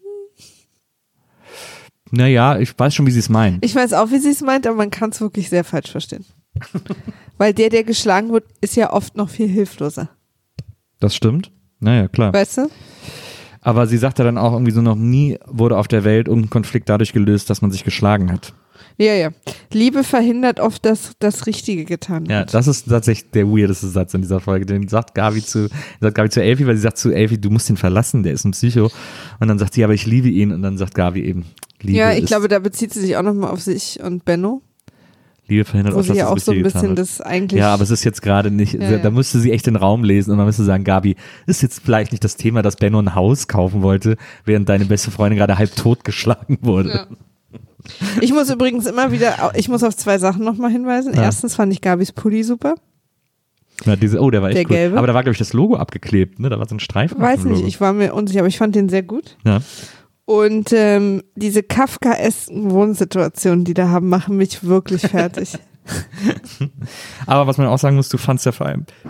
Naja, ich weiß schon, wie sie es meint. Ich weiß auch, wie sie es meint, aber man kann es wirklich sehr falsch verstehen. Weil der geschlagen wird, ist ja oft noch viel hilfloser. Das stimmt. Naja, klar. Weißt du? Aber sie sagte dann auch irgendwie so, noch nie wurde auf der Welt irgendein Konflikt dadurch gelöst, dass man sich geschlagen hat. Ja. Liebe verhindert oft, dass das Richtige getan wird. Ja, das ist tatsächlich der weirdeste Satz in dieser Folge. Den sagt Gabi zu Elfi, weil sie sagt zu Elfi, du musst ihn verlassen, der ist ein Psycho. Und dann sagt sie, aber ich liebe ihn. Und dann sagt Gabi eben, Liebe ja, ich glaube, da bezieht sie sich auch nochmal auf sich und Benno. Liebe verhindert auch, dass ja auch das so ein Richtige bisschen getan das eigentlich. Ja, aber es ist jetzt gerade nicht, da müsste sie echt den Raum lesen und man müsste sagen, Gabi, ist jetzt vielleicht nicht das Thema, dass Benno ein Haus kaufen wollte, während deine beste Freundin gerade halb tot geschlagen wurde. Ja. Ich muss übrigens immer wieder, auf 2 Sachen nochmal hinweisen. Ja. Erstens fand ich Gabis Pulli super. Ja, der war echt cool. Gelbe. Aber da war, glaube ich, das Logo abgeklebt, ne? Da war so ein Streifen. Weiß nicht, ich war mir unsicher, aber ich fand den sehr gut. Ja. Und diese Kafkaesken Wohnsituationen, die da haben, machen mich wirklich fertig. Aber was man auch sagen muss, du fandst ja vor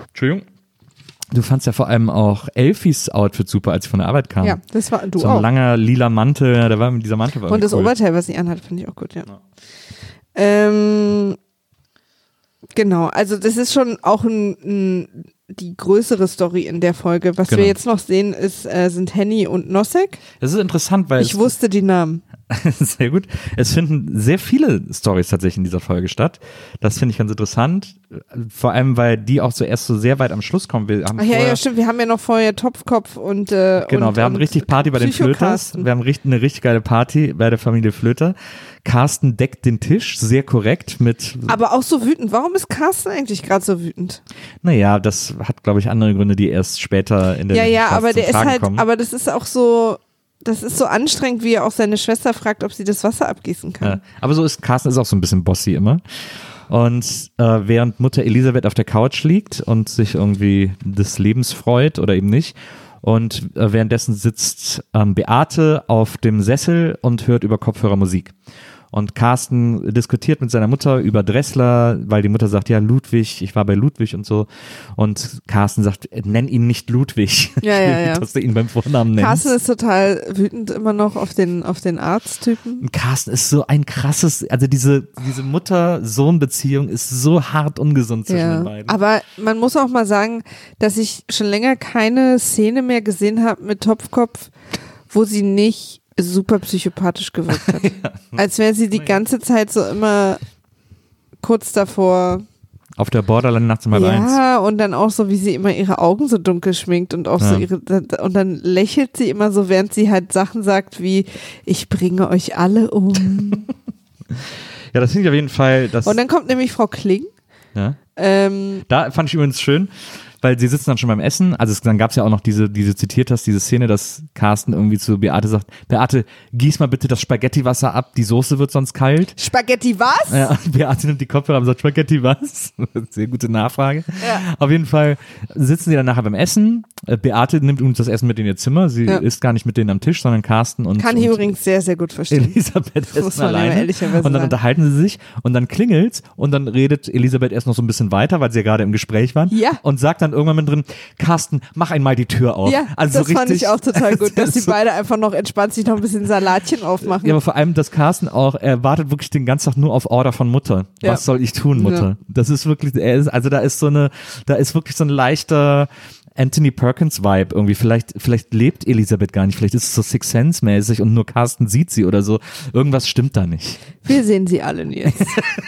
allem auch Elfis Outfit super, als sie von der Arbeit kam. Ja, das war du so auch. ein langer lila Mantel, da war mit dieser Mantel. Und das cool. Oberteil, was sie anhat, finde ich auch gut, ja. Genau, also das ist schon auch die größere Story in der Folge. Was wir jetzt noch sehen, sind Henny und Nosek. Das ist interessant, weil ich wusste die Namen. Sehr gut. Es finden sehr viele Storys tatsächlich in dieser Folge statt. Das finde ich ganz interessant. Vor allem, weil die auch zuerst so sehr weit am Schluss kommen. Ja, stimmt. Wir haben ja noch vorher Topfkopf und wir haben richtig Party bei den Flöters. Wir haben eine richtig geile Party bei der Familie Flöter. Carsten deckt den Tisch, sehr korrekt mit. Aber auch so wütend. Warum ist Carsten eigentlich gerade so wütend? Naja, das hat, glaube ich, andere Gründe, die erst später in der aber der ist halt, kommen. Aber das ist auch so. Das ist so anstrengend, wie er auch seine Schwester fragt, ob sie das Wasser abgießen kann. Ja, aber Carsten ist auch so ein bisschen bossy immer. Und während Mutter Elisabeth auf der Couch liegt und sich irgendwie des Lebens freut oder eben nicht, und währenddessen sitzt Beate auf dem Sessel und hört über Kopfhörer Musik. Und Carsten diskutiert mit seiner Mutter über Dressler, weil die Mutter sagt, ja, Ludwig, ich war bei Ludwig und so. Und Carsten sagt, nenn ihn nicht Ludwig. Ja. Dass du ihn beim Vornamen nennst. Carsten ist total wütend immer noch auf den Arzttypen. Carsten ist so ein krasses, also diese Mutter-Sohn-Beziehung ist so hart ungesund zwischen den beiden. Aber man muss auch mal sagen, dass ich schon länger keine Szene mehr gesehen habe mit Topfkopf, wo sie nicht super psychopathisch gewirkt hat. Ja. Als wäre sie die ganze Zeit so immer kurz davor. Auf der Borderline nachts um 1:30. Ja, und dann auch so, wie sie immer ihre Augen so dunkel schminkt und auch so und dann lächelt sie immer so, während sie halt Sachen sagt wie, ich bringe euch alle um. Ja, das finde ich auf jeden Fall. Und dann kommt nämlich Frau Kling. Ja. Da fand ich übrigens schön, weil sie sitzen dann schon beim Essen, also dann gab es ja auch noch diese zitiert hast, diese Szene, dass Carsten irgendwie zu Beate sagt, Beate, gieß mal bitte das Spaghettiwasser ab, die Soße wird sonst kalt. Spaghetti was? Ja, Beate nimmt die Kopfhörer und sagt, Spaghetti was? Sehr gute Nachfrage. Ja. Auf jeden Fall sitzen sie dann nachher beim Essen, Beate nimmt uns das Essen mit in ihr Zimmer, sie isst gar nicht mit denen am Tisch, sondern Carsten und Kann ich übrigens sehr, sehr gut verstehen. Elisabeth essen alleine und dann unterhalten sie sich und dann klingelt's und dann redet Elisabeth erst noch so ein bisschen weiter, weil sie ja gerade im Gespräch waren und sagt dann irgendwann mit drin, Carsten, mach einmal die Tür auf. Ja, also das so fand ich auch total gut, dass die beide einfach noch entspannt sich noch ein bisschen Salatchen aufmachen. Ja, aber vor allem, dass Carsten auch, er wartet wirklich den ganzen Tag nur auf Order von Mutter. Ja. Was soll ich tun, Mutter? Ja. Das ist wirklich, da ist wirklich so ein leichter Anthony Perkins-Vibe irgendwie. Vielleicht lebt Elisabeth gar nicht, vielleicht ist es so Sixth Sense-mäßig und nur Carsten sieht sie oder so. Irgendwas stimmt da nicht. Wir sehen sie alle jetzt.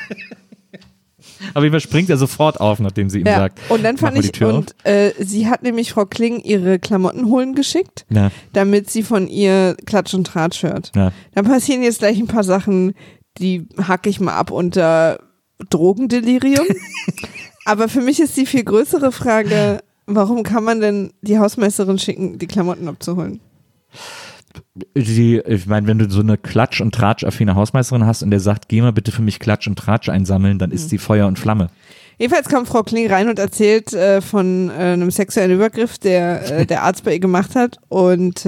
Aber springt er sofort auf, nachdem sie ihm sagt. Und dann fand ich, sie hat nämlich Frau Kling ihre Klamotten holen geschickt, damit sie von ihr Klatsch und Tratsch hört. Ja. Dann passieren jetzt gleich ein paar Sachen, die hacke ich mal ab unter Drogendelirium. Aber für mich ist die viel größere Frage, warum kann man denn die Hausmeisterin schicken, die Klamotten abzuholen? Ich meine, wenn du so eine Klatsch- und Tratsch-affine Hausmeisterin hast und der sagt, geh mal bitte für mich Klatsch und Tratsch einsammeln, dann ist sie Feuer und Flamme. Jedenfalls kommt Frau Kling rein und erzählt von einem sexuellen Übergriff, der Arzt bei ihr gemacht hat und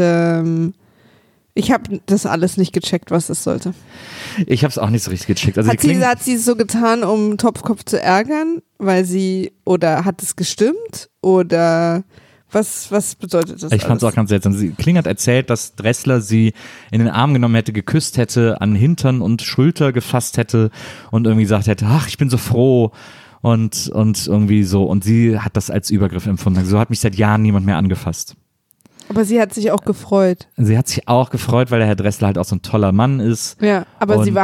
ich habe das alles nicht gecheckt, was es sollte. Ich habe es auch nicht so richtig gecheckt. Also hat sie so getan, um Topfkopf zu ärgern, oder hat es gestimmt oder was bedeutet das? Ich fand es auch ganz seltsam. Kling hat erzählt, dass Dressler sie in den Arm genommen hätte, geküsst hätte, an Hintern und Schulter gefasst hätte und irgendwie gesagt hätte, ach, ich bin so froh und irgendwie so. Und sie hat das als Übergriff empfunden. So hat mich seit Jahren niemand mehr angefasst. Aber sie hat sich auch gefreut. Sie hat sich auch gefreut, weil der Herr Dressler halt auch so ein toller Mann ist. Ja, aber sie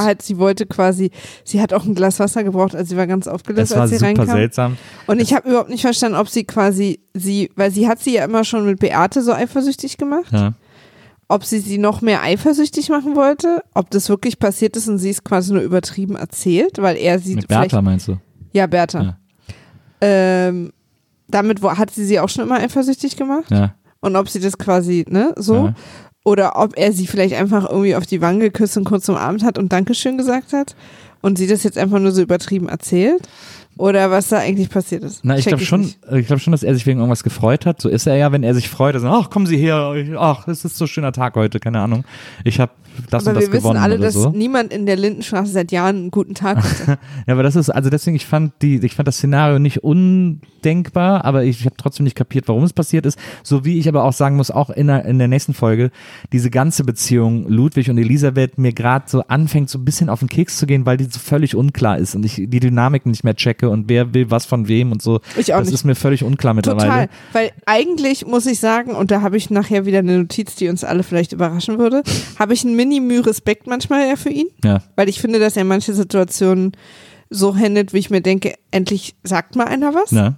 hat auch ein Glas Wasser gebraucht, also sie war ganz aufgelöst, als sie reinkam. Das war super seltsam. Und ich habe überhaupt nicht verstanden, ob sie weil sie hat sie ja immer schon mit Beate so eifersüchtig gemacht. Ja. Ob sie noch mehr eifersüchtig machen wollte, ob das wirklich passiert ist und sie es quasi nur übertrieben erzählt, weil er sie mit Bertha meinst du? Ja, Bertha. Ja. Damit hat sie auch schon immer eifersüchtig gemacht. Ja. Und ob sie das quasi, so, ja. Oder ob er sie vielleicht einfach irgendwie auf die Wange geküsst und kurz umarmt hat und Dankeschön gesagt hat und sie das jetzt einfach nur so übertrieben erzählt. Oder was da eigentlich passiert ist. Na, ich glaube schon, dass er sich wegen irgendwas gefreut hat. So ist er ja, wenn er sich freut, dann ach, kommen Sie her, ach, es ist so ein schöner Tag heute, keine Ahnung. Ich habe das und das gewonnen. Aber wir wissen alle, dass niemand in der Lindenstraße seit Jahren einen guten Tag hatte. Ja, aber das ist, also deswegen, ich fand das Szenario nicht undenkbar, aber ich habe trotzdem nicht kapiert, warum es passiert ist. So wie ich aber auch sagen muss, auch in der nächsten Folge, diese ganze Beziehung Ludwig und Elisabeth mir gerade so anfängt, so ein bisschen auf den Keks zu gehen, weil die so völlig unklar ist und ich die Dynamik nicht mehr checke und wer will was von wem und so. Ich auch das nicht. Ist mir völlig unklar mittlerweile. Total, weil eigentlich muss ich sagen, und da habe ich nachher wieder eine Notiz, die uns alle vielleicht überraschen würde, habe ich einen Mini-Mühe-Respekt manchmal ja für ihn, weil ich finde, dass er manche Situationen so handelt, wie ich mir denke, endlich sagt mal einer was. Ja.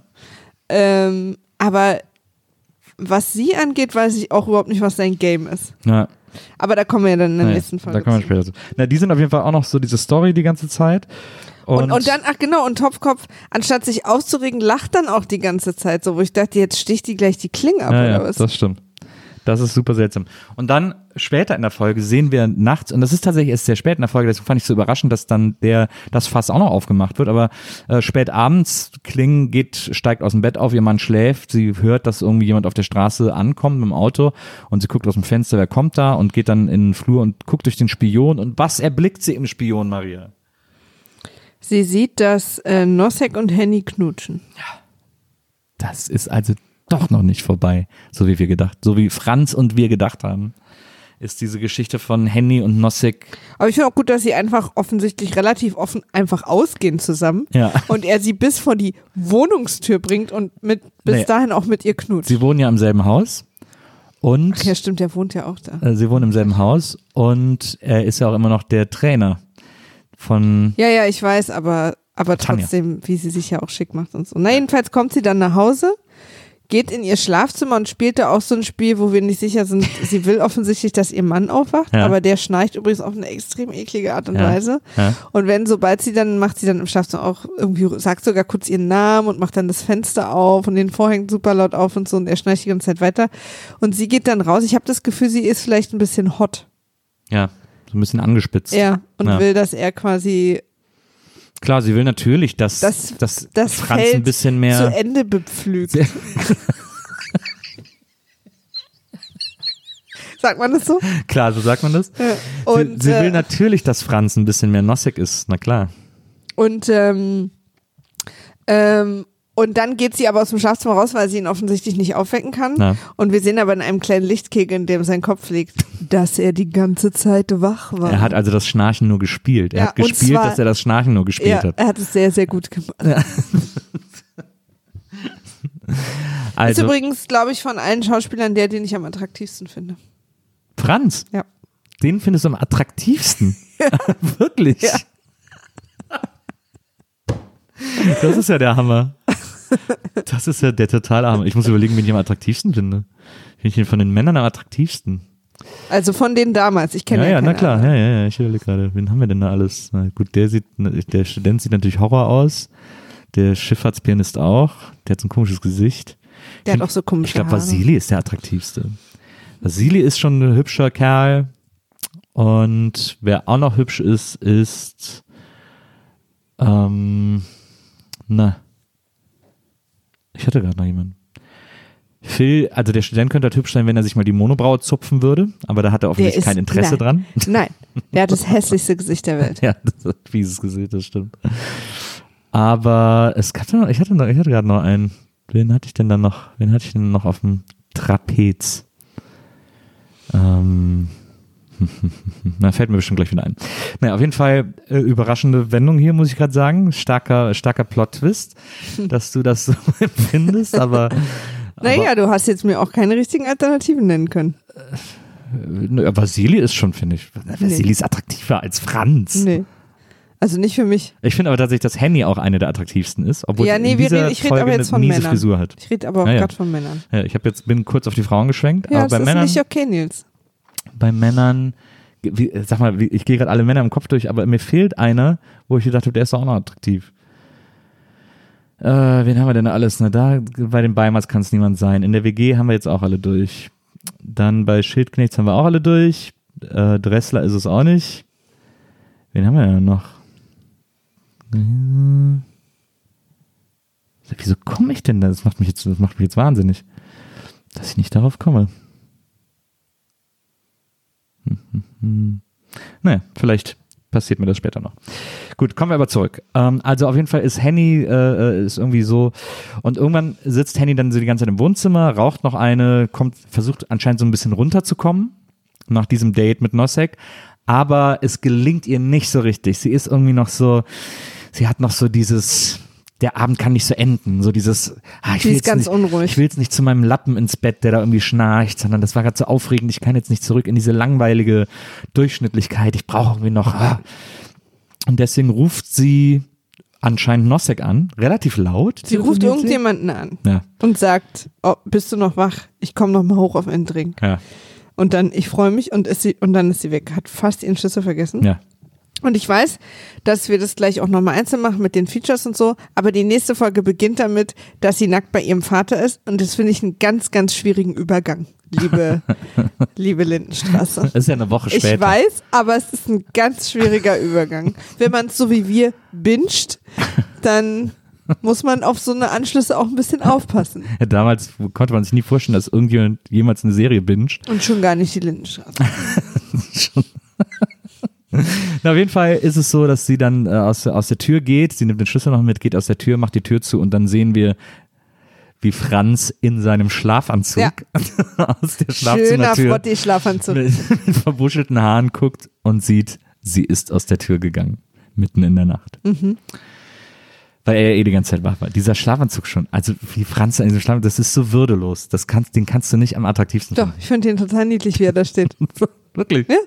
Aber was sie angeht, weiß ich auch überhaupt nicht, was sein Game ist. Ja. Aber da kommen wir ja dann in der nächsten Folge. Da kommen wir später zu. Na, die sind auf jeden Fall auch noch so diese Story die ganze Zeit. Und dann, ach genau, und Topfkopf, anstatt sich aufzuregen, lacht dann auch die ganze Zeit so, wo ich dachte, jetzt sticht die gleich die Klinge ab oder was? Das stimmt. Das ist super seltsam. Und dann später in der Folge sehen wir nachts, und das ist tatsächlich erst sehr spät in der Folge, deswegen fand ich so überraschend, dass dann das Fass auch noch aufgemacht wird, aber spät abends, Kling steigt aus dem Bett auf, ihr Mann schläft, sie hört, dass irgendwie jemand auf der Straße ankommt mit dem Auto und sie guckt aus dem Fenster, wer kommt da, und geht dann in den Flur und guckt durch den Spion, und was erblickt sie im Spion, Maria? Sie sieht, dass Nosek und Henny knutschen. Ja. Das ist also doch noch nicht vorbei, so wie Franz und wir gedacht haben, ist diese Geschichte von Henny und Nosek. Aber ich finde auch gut, dass sie einfach offensichtlich relativ offen einfach ausgehen zusammen, ja. Und er sie bis vor die Wohnungstür bringt und bis dahin auch mit ihr knutscht. Sie wohnen ja im selben Haus. Und ach ja, stimmt, der wohnt ja auch da. Sie wohnen im selben Haus und er ist ja auch immer noch der Trainer von. Ja, ich weiß, aber trotzdem, wie sie sich ja auch schick macht und so. Na, jedenfalls kommt sie dann nach Hause, geht in ihr Schlafzimmer und spielt da auch so ein Spiel, wo wir nicht sicher sind. Sie will offensichtlich, dass ihr Mann aufwacht, aber der schnarcht übrigens auf eine extrem eklige Art und Weise. Ja. Und macht sie dann im Schlafzimmer auch irgendwie, sagt sogar kurz ihren Namen und macht dann das Fenster auf und den Vorhang super laut auf und so, und er schnarcht die ganze Zeit weiter. Und sie geht dann raus. Ich habe das Gefühl, sie ist vielleicht ein bisschen hot. Ja, so ein bisschen angespitzt. Ja, und will, dass er quasi. Klar, sie will natürlich, dass Franz Feld ein bisschen mehr zu Ende bepflügt. Sagt man das so? Klar, so sagt man das. Ja. Und, sie will natürlich, dass Franz ein bisschen mehr Nosek ist, na klar. Und dann geht sie aber aus dem Schlafzimmer raus, weil sie ihn offensichtlich nicht aufwecken kann. Ja. Und wir sehen aber in einem kleinen Lichtkegel, in dem sein Kopf liegt, dass er die ganze Zeit wach war. Er hat also das Schnarchen nur gespielt. Er hat gespielt, dass er das Schnarchen nur gespielt hat. Er hat es sehr, sehr gut gemacht. Ja. Also, ist übrigens, glaube ich, von allen Schauspielern den ich am attraktivsten finde. Franz? Ja. Den findest du am attraktivsten? Ja. Wirklich? Ja. Das ist ja der Hammer. Das ist ja der totale Hammer. Ich muss überlegen, wen ich am attraktivsten finde. Finde ich ihn von den Männern am attraktivsten? Also von denen damals. Ich kenne ja na klar. Ja, ich überlege gerade. Wen haben wir denn da alles? Na gut, der Student sieht natürlich Horror aus. Der Schifffahrtspianist auch. Der hat so ein komisches Gesicht. Der hat auch so komische Haare. Ich glaube, Vasili ist der attraktivste. Vasili ist schon ein hübscher Kerl. Und wer auch noch hübsch ist ich hatte gerade noch jemanden. Phil, also der Student könnte halt hübsch sein, wenn er sich mal die Monobraue zupfen würde, aber da hat er offensichtlich kein Interesse dran. Nein, der hat das hässlichste Gesicht der Welt. Ja, das ist ein fieses Gesicht, das stimmt. Aber es gab noch, ich hatte gerade noch einen. Wen hatte ich denn noch auf dem Trapez? Na, fällt mir bestimmt gleich wieder ein. Naja, auf jeden Fall überraschende Wendung hier, muss ich gerade sagen. Starker Plot-Twist, dass du das so empfindest, aber naja, du hast jetzt mir auch keine richtigen Alternativen nennen können. Vasili ist schon, finde ich, Vasili ist attraktiver als Franz. Nee. Also nicht für mich. Ich finde aber tatsächlich, dass Henny auch eine der attraktivsten ist, obwohl ja, nee, ich rede aber jetzt von Männern. Frisur hat. Ich rede aber auch gerade von Männern. Ja, ich bin kurz auf die Frauen geschwenkt. Ja, aber bei das Männern, ist nicht okay, Nils. Bei Männern, sag mal, ich gehe gerade alle Männer im Kopf durch, aber mir fehlt einer, wo ich gedacht habe, der ist doch auch noch attraktiv. Wen haben wir denn alles? Na, da bei den Beimers kann es niemand sein. In der WG haben wir jetzt auch alle durch. Dann bei Schildknechts haben wir auch alle durch. Dressler ist es auch nicht. Wen haben wir denn noch? Wieso komme ich denn da? Das macht mich jetzt wahnsinnig, dass ich nicht darauf komme. Naja, vielleicht passiert mir das später noch. Gut, kommen wir aber zurück. Also auf jeden Fall ist Henny ist irgendwie so, und irgendwann sitzt Henny dann so die ganze Zeit im Wohnzimmer, raucht noch eine, versucht anscheinend so ein bisschen runterzukommen nach diesem Date mit Nosek, aber es gelingt ihr nicht so richtig. Sie ist irgendwie noch so, sie hat noch so dieses, der Abend kann nicht so enden, so dieses, ich will jetzt nicht zu meinem Lappen ins Bett, der da irgendwie schnarcht, sondern das war gerade so aufregend, ich kann jetzt nicht zurück in diese langweilige Durchschnittlichkeit, ich brauche irgendwie noch, Und deswegen ruft sie anscheinend Nosek an, relativ laut. Sie ruft irgendjemanden an und sagt, bist du noch wach? Ich komme noch mal hoch auf einen Drink. Ja. Und dann, ich freue mich, und dann ist sie weg. Hat fast ihren Schlüssel vergessen. Ja. Und ich weiß, dass wir das gleich auch nochmal einzeln machen mit den Features und so, aber die nächste Folge beginnt damit, dass sie nackt bei ihrem Vater ist und das finde ich einen ganz, ganz schwierigen Übergang, liebe Lindenstraße. Das ist ja eine Woche später. Ich weiß, aber es ist ein ganz schwieriger Übergang. Wenn man es so wie wir binscht, dann muss man auf so eine Anschlüsse auch ein bisschen aufpassen. Ja, damals konnte man sich nie vorstellen, dass irgendjemand jemals eine Serie binscht. Und schon gar nicht die Lindenstraße. Na, auf jeden Fall ist es so, dass sie dann aus der Tür geht, sie nimmt den Schlüssel noch mit, geht aus der Tür, macht die Tür zu und dann sehen wir, wie Franz in seinem Schlafanzug aus der Schlafzimmertür schöner Frotti-Schlafanzug mit verbuschelten Haaren guckt und sieht, sie ist aus der Tür gegangen, mitten in der Nacht. Mhm. Weil er ja die ganze Zeit wach war. Dieser Schlafanzug schon, also wie Franz in diesem Schlafanzug, das ist so würdelos, den kannst du nicht am attraktivsten Doch, finden. ich finde den total niedlich, wie er da steht. Wirklich? Ja.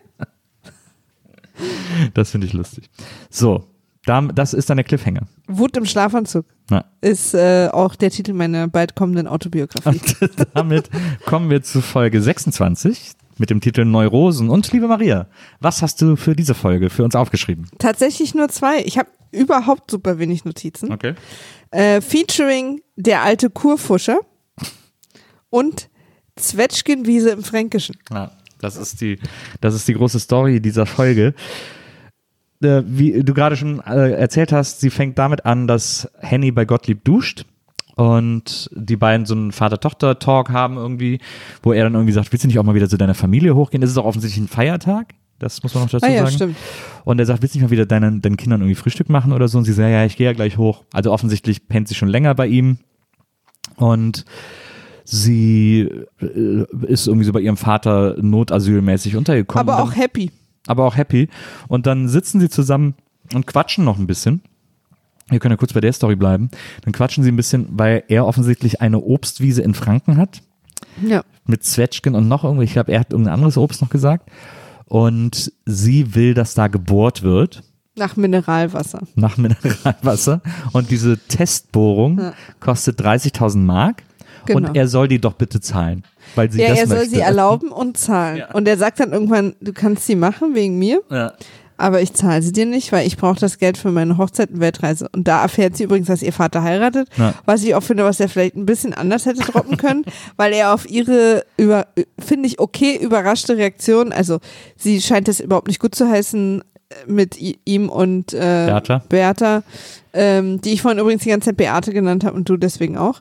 Das finde ich lustig. So, das ist dann der Cliffhanger. Wut im Schlafanzug ist auch der Titel meiner bald kommenden Autobiografie. Und damit kommen wir zu Folge 26 mit dem Titel Neurosen. Und liebe Maria, was hast du für diese Folge für uns aufgeschrieben? Tatsächlich nur 2. Ich habe überhaupt super wenig Notizen. Okay. Featuring der alte Kurfuscher und Zwetschgenwiese im Fränkischen. Ja. Das ist die große Story dieser Folge. Wie du gerade schon erzählt hast, sie fängt damit an, dass Henny bei Gottlieb duscht und die beiden so einen Vater-Tochter-Talk haben irgendwie, wo er dann irgendwie sagt, willst du nicht auch mal wieder zu deiner Familie hochgehen? Das ist auch offensichtlich ein Feiertag, das muss man noch dazu sagen. Ja, stimmt. Und er sagt, willst du nicht mal wieder deinen Kindern irgendwie Frühstück machen oder so? Und sie sagt, ja, ich gehe ja gleich hoch. Also offensichtlich pennt sie schon länger bei ihm und sie ist irgendwie so bei ihrem Vater notasylmäßig untergekommen. Aber auch happy. Und dann sitzen sie zusammen und quatschen noch ein bisschen. Wir können ja kurz bei der Story bleiben. Dann quatschen sie ein bisschen, weil er offensichtlich eine Obstwiese in Franken hat. Ja. Mit Zwetschgen und noch irgendwie, ich glaube, er hat irgendein anderes Obst noch gesagt. Und sie will, dass da gebohrt wird. Nach Mineralwasser. Und diese Testbohrung kostet 30.000 Mark. Genau. Und er soll die doch bitte zahlen, weil sie das möchte. Er soll sie erlauben und zahlen. Ja. Und er sagt dann irgendwann, du kannst sie machen wegen mir, aber ich zahle sie dir nicht, weil ich brauche das Geld für meine Hochzeit und Weltreise. Und da erfährt sie übrigens, dass ihr Vater heiratet, was ich auch finde, was er vielleicht ein bisschen anders hätte droppen können, weil er auf ihre, finde ich, okay, überraschte Reaktion, also sie scheint es überhaupt nicht gut zu heißen mit ihm und Beata, die ich vorhin übrigens die ganze Zeit Beate genannt habe und du deswegen auch.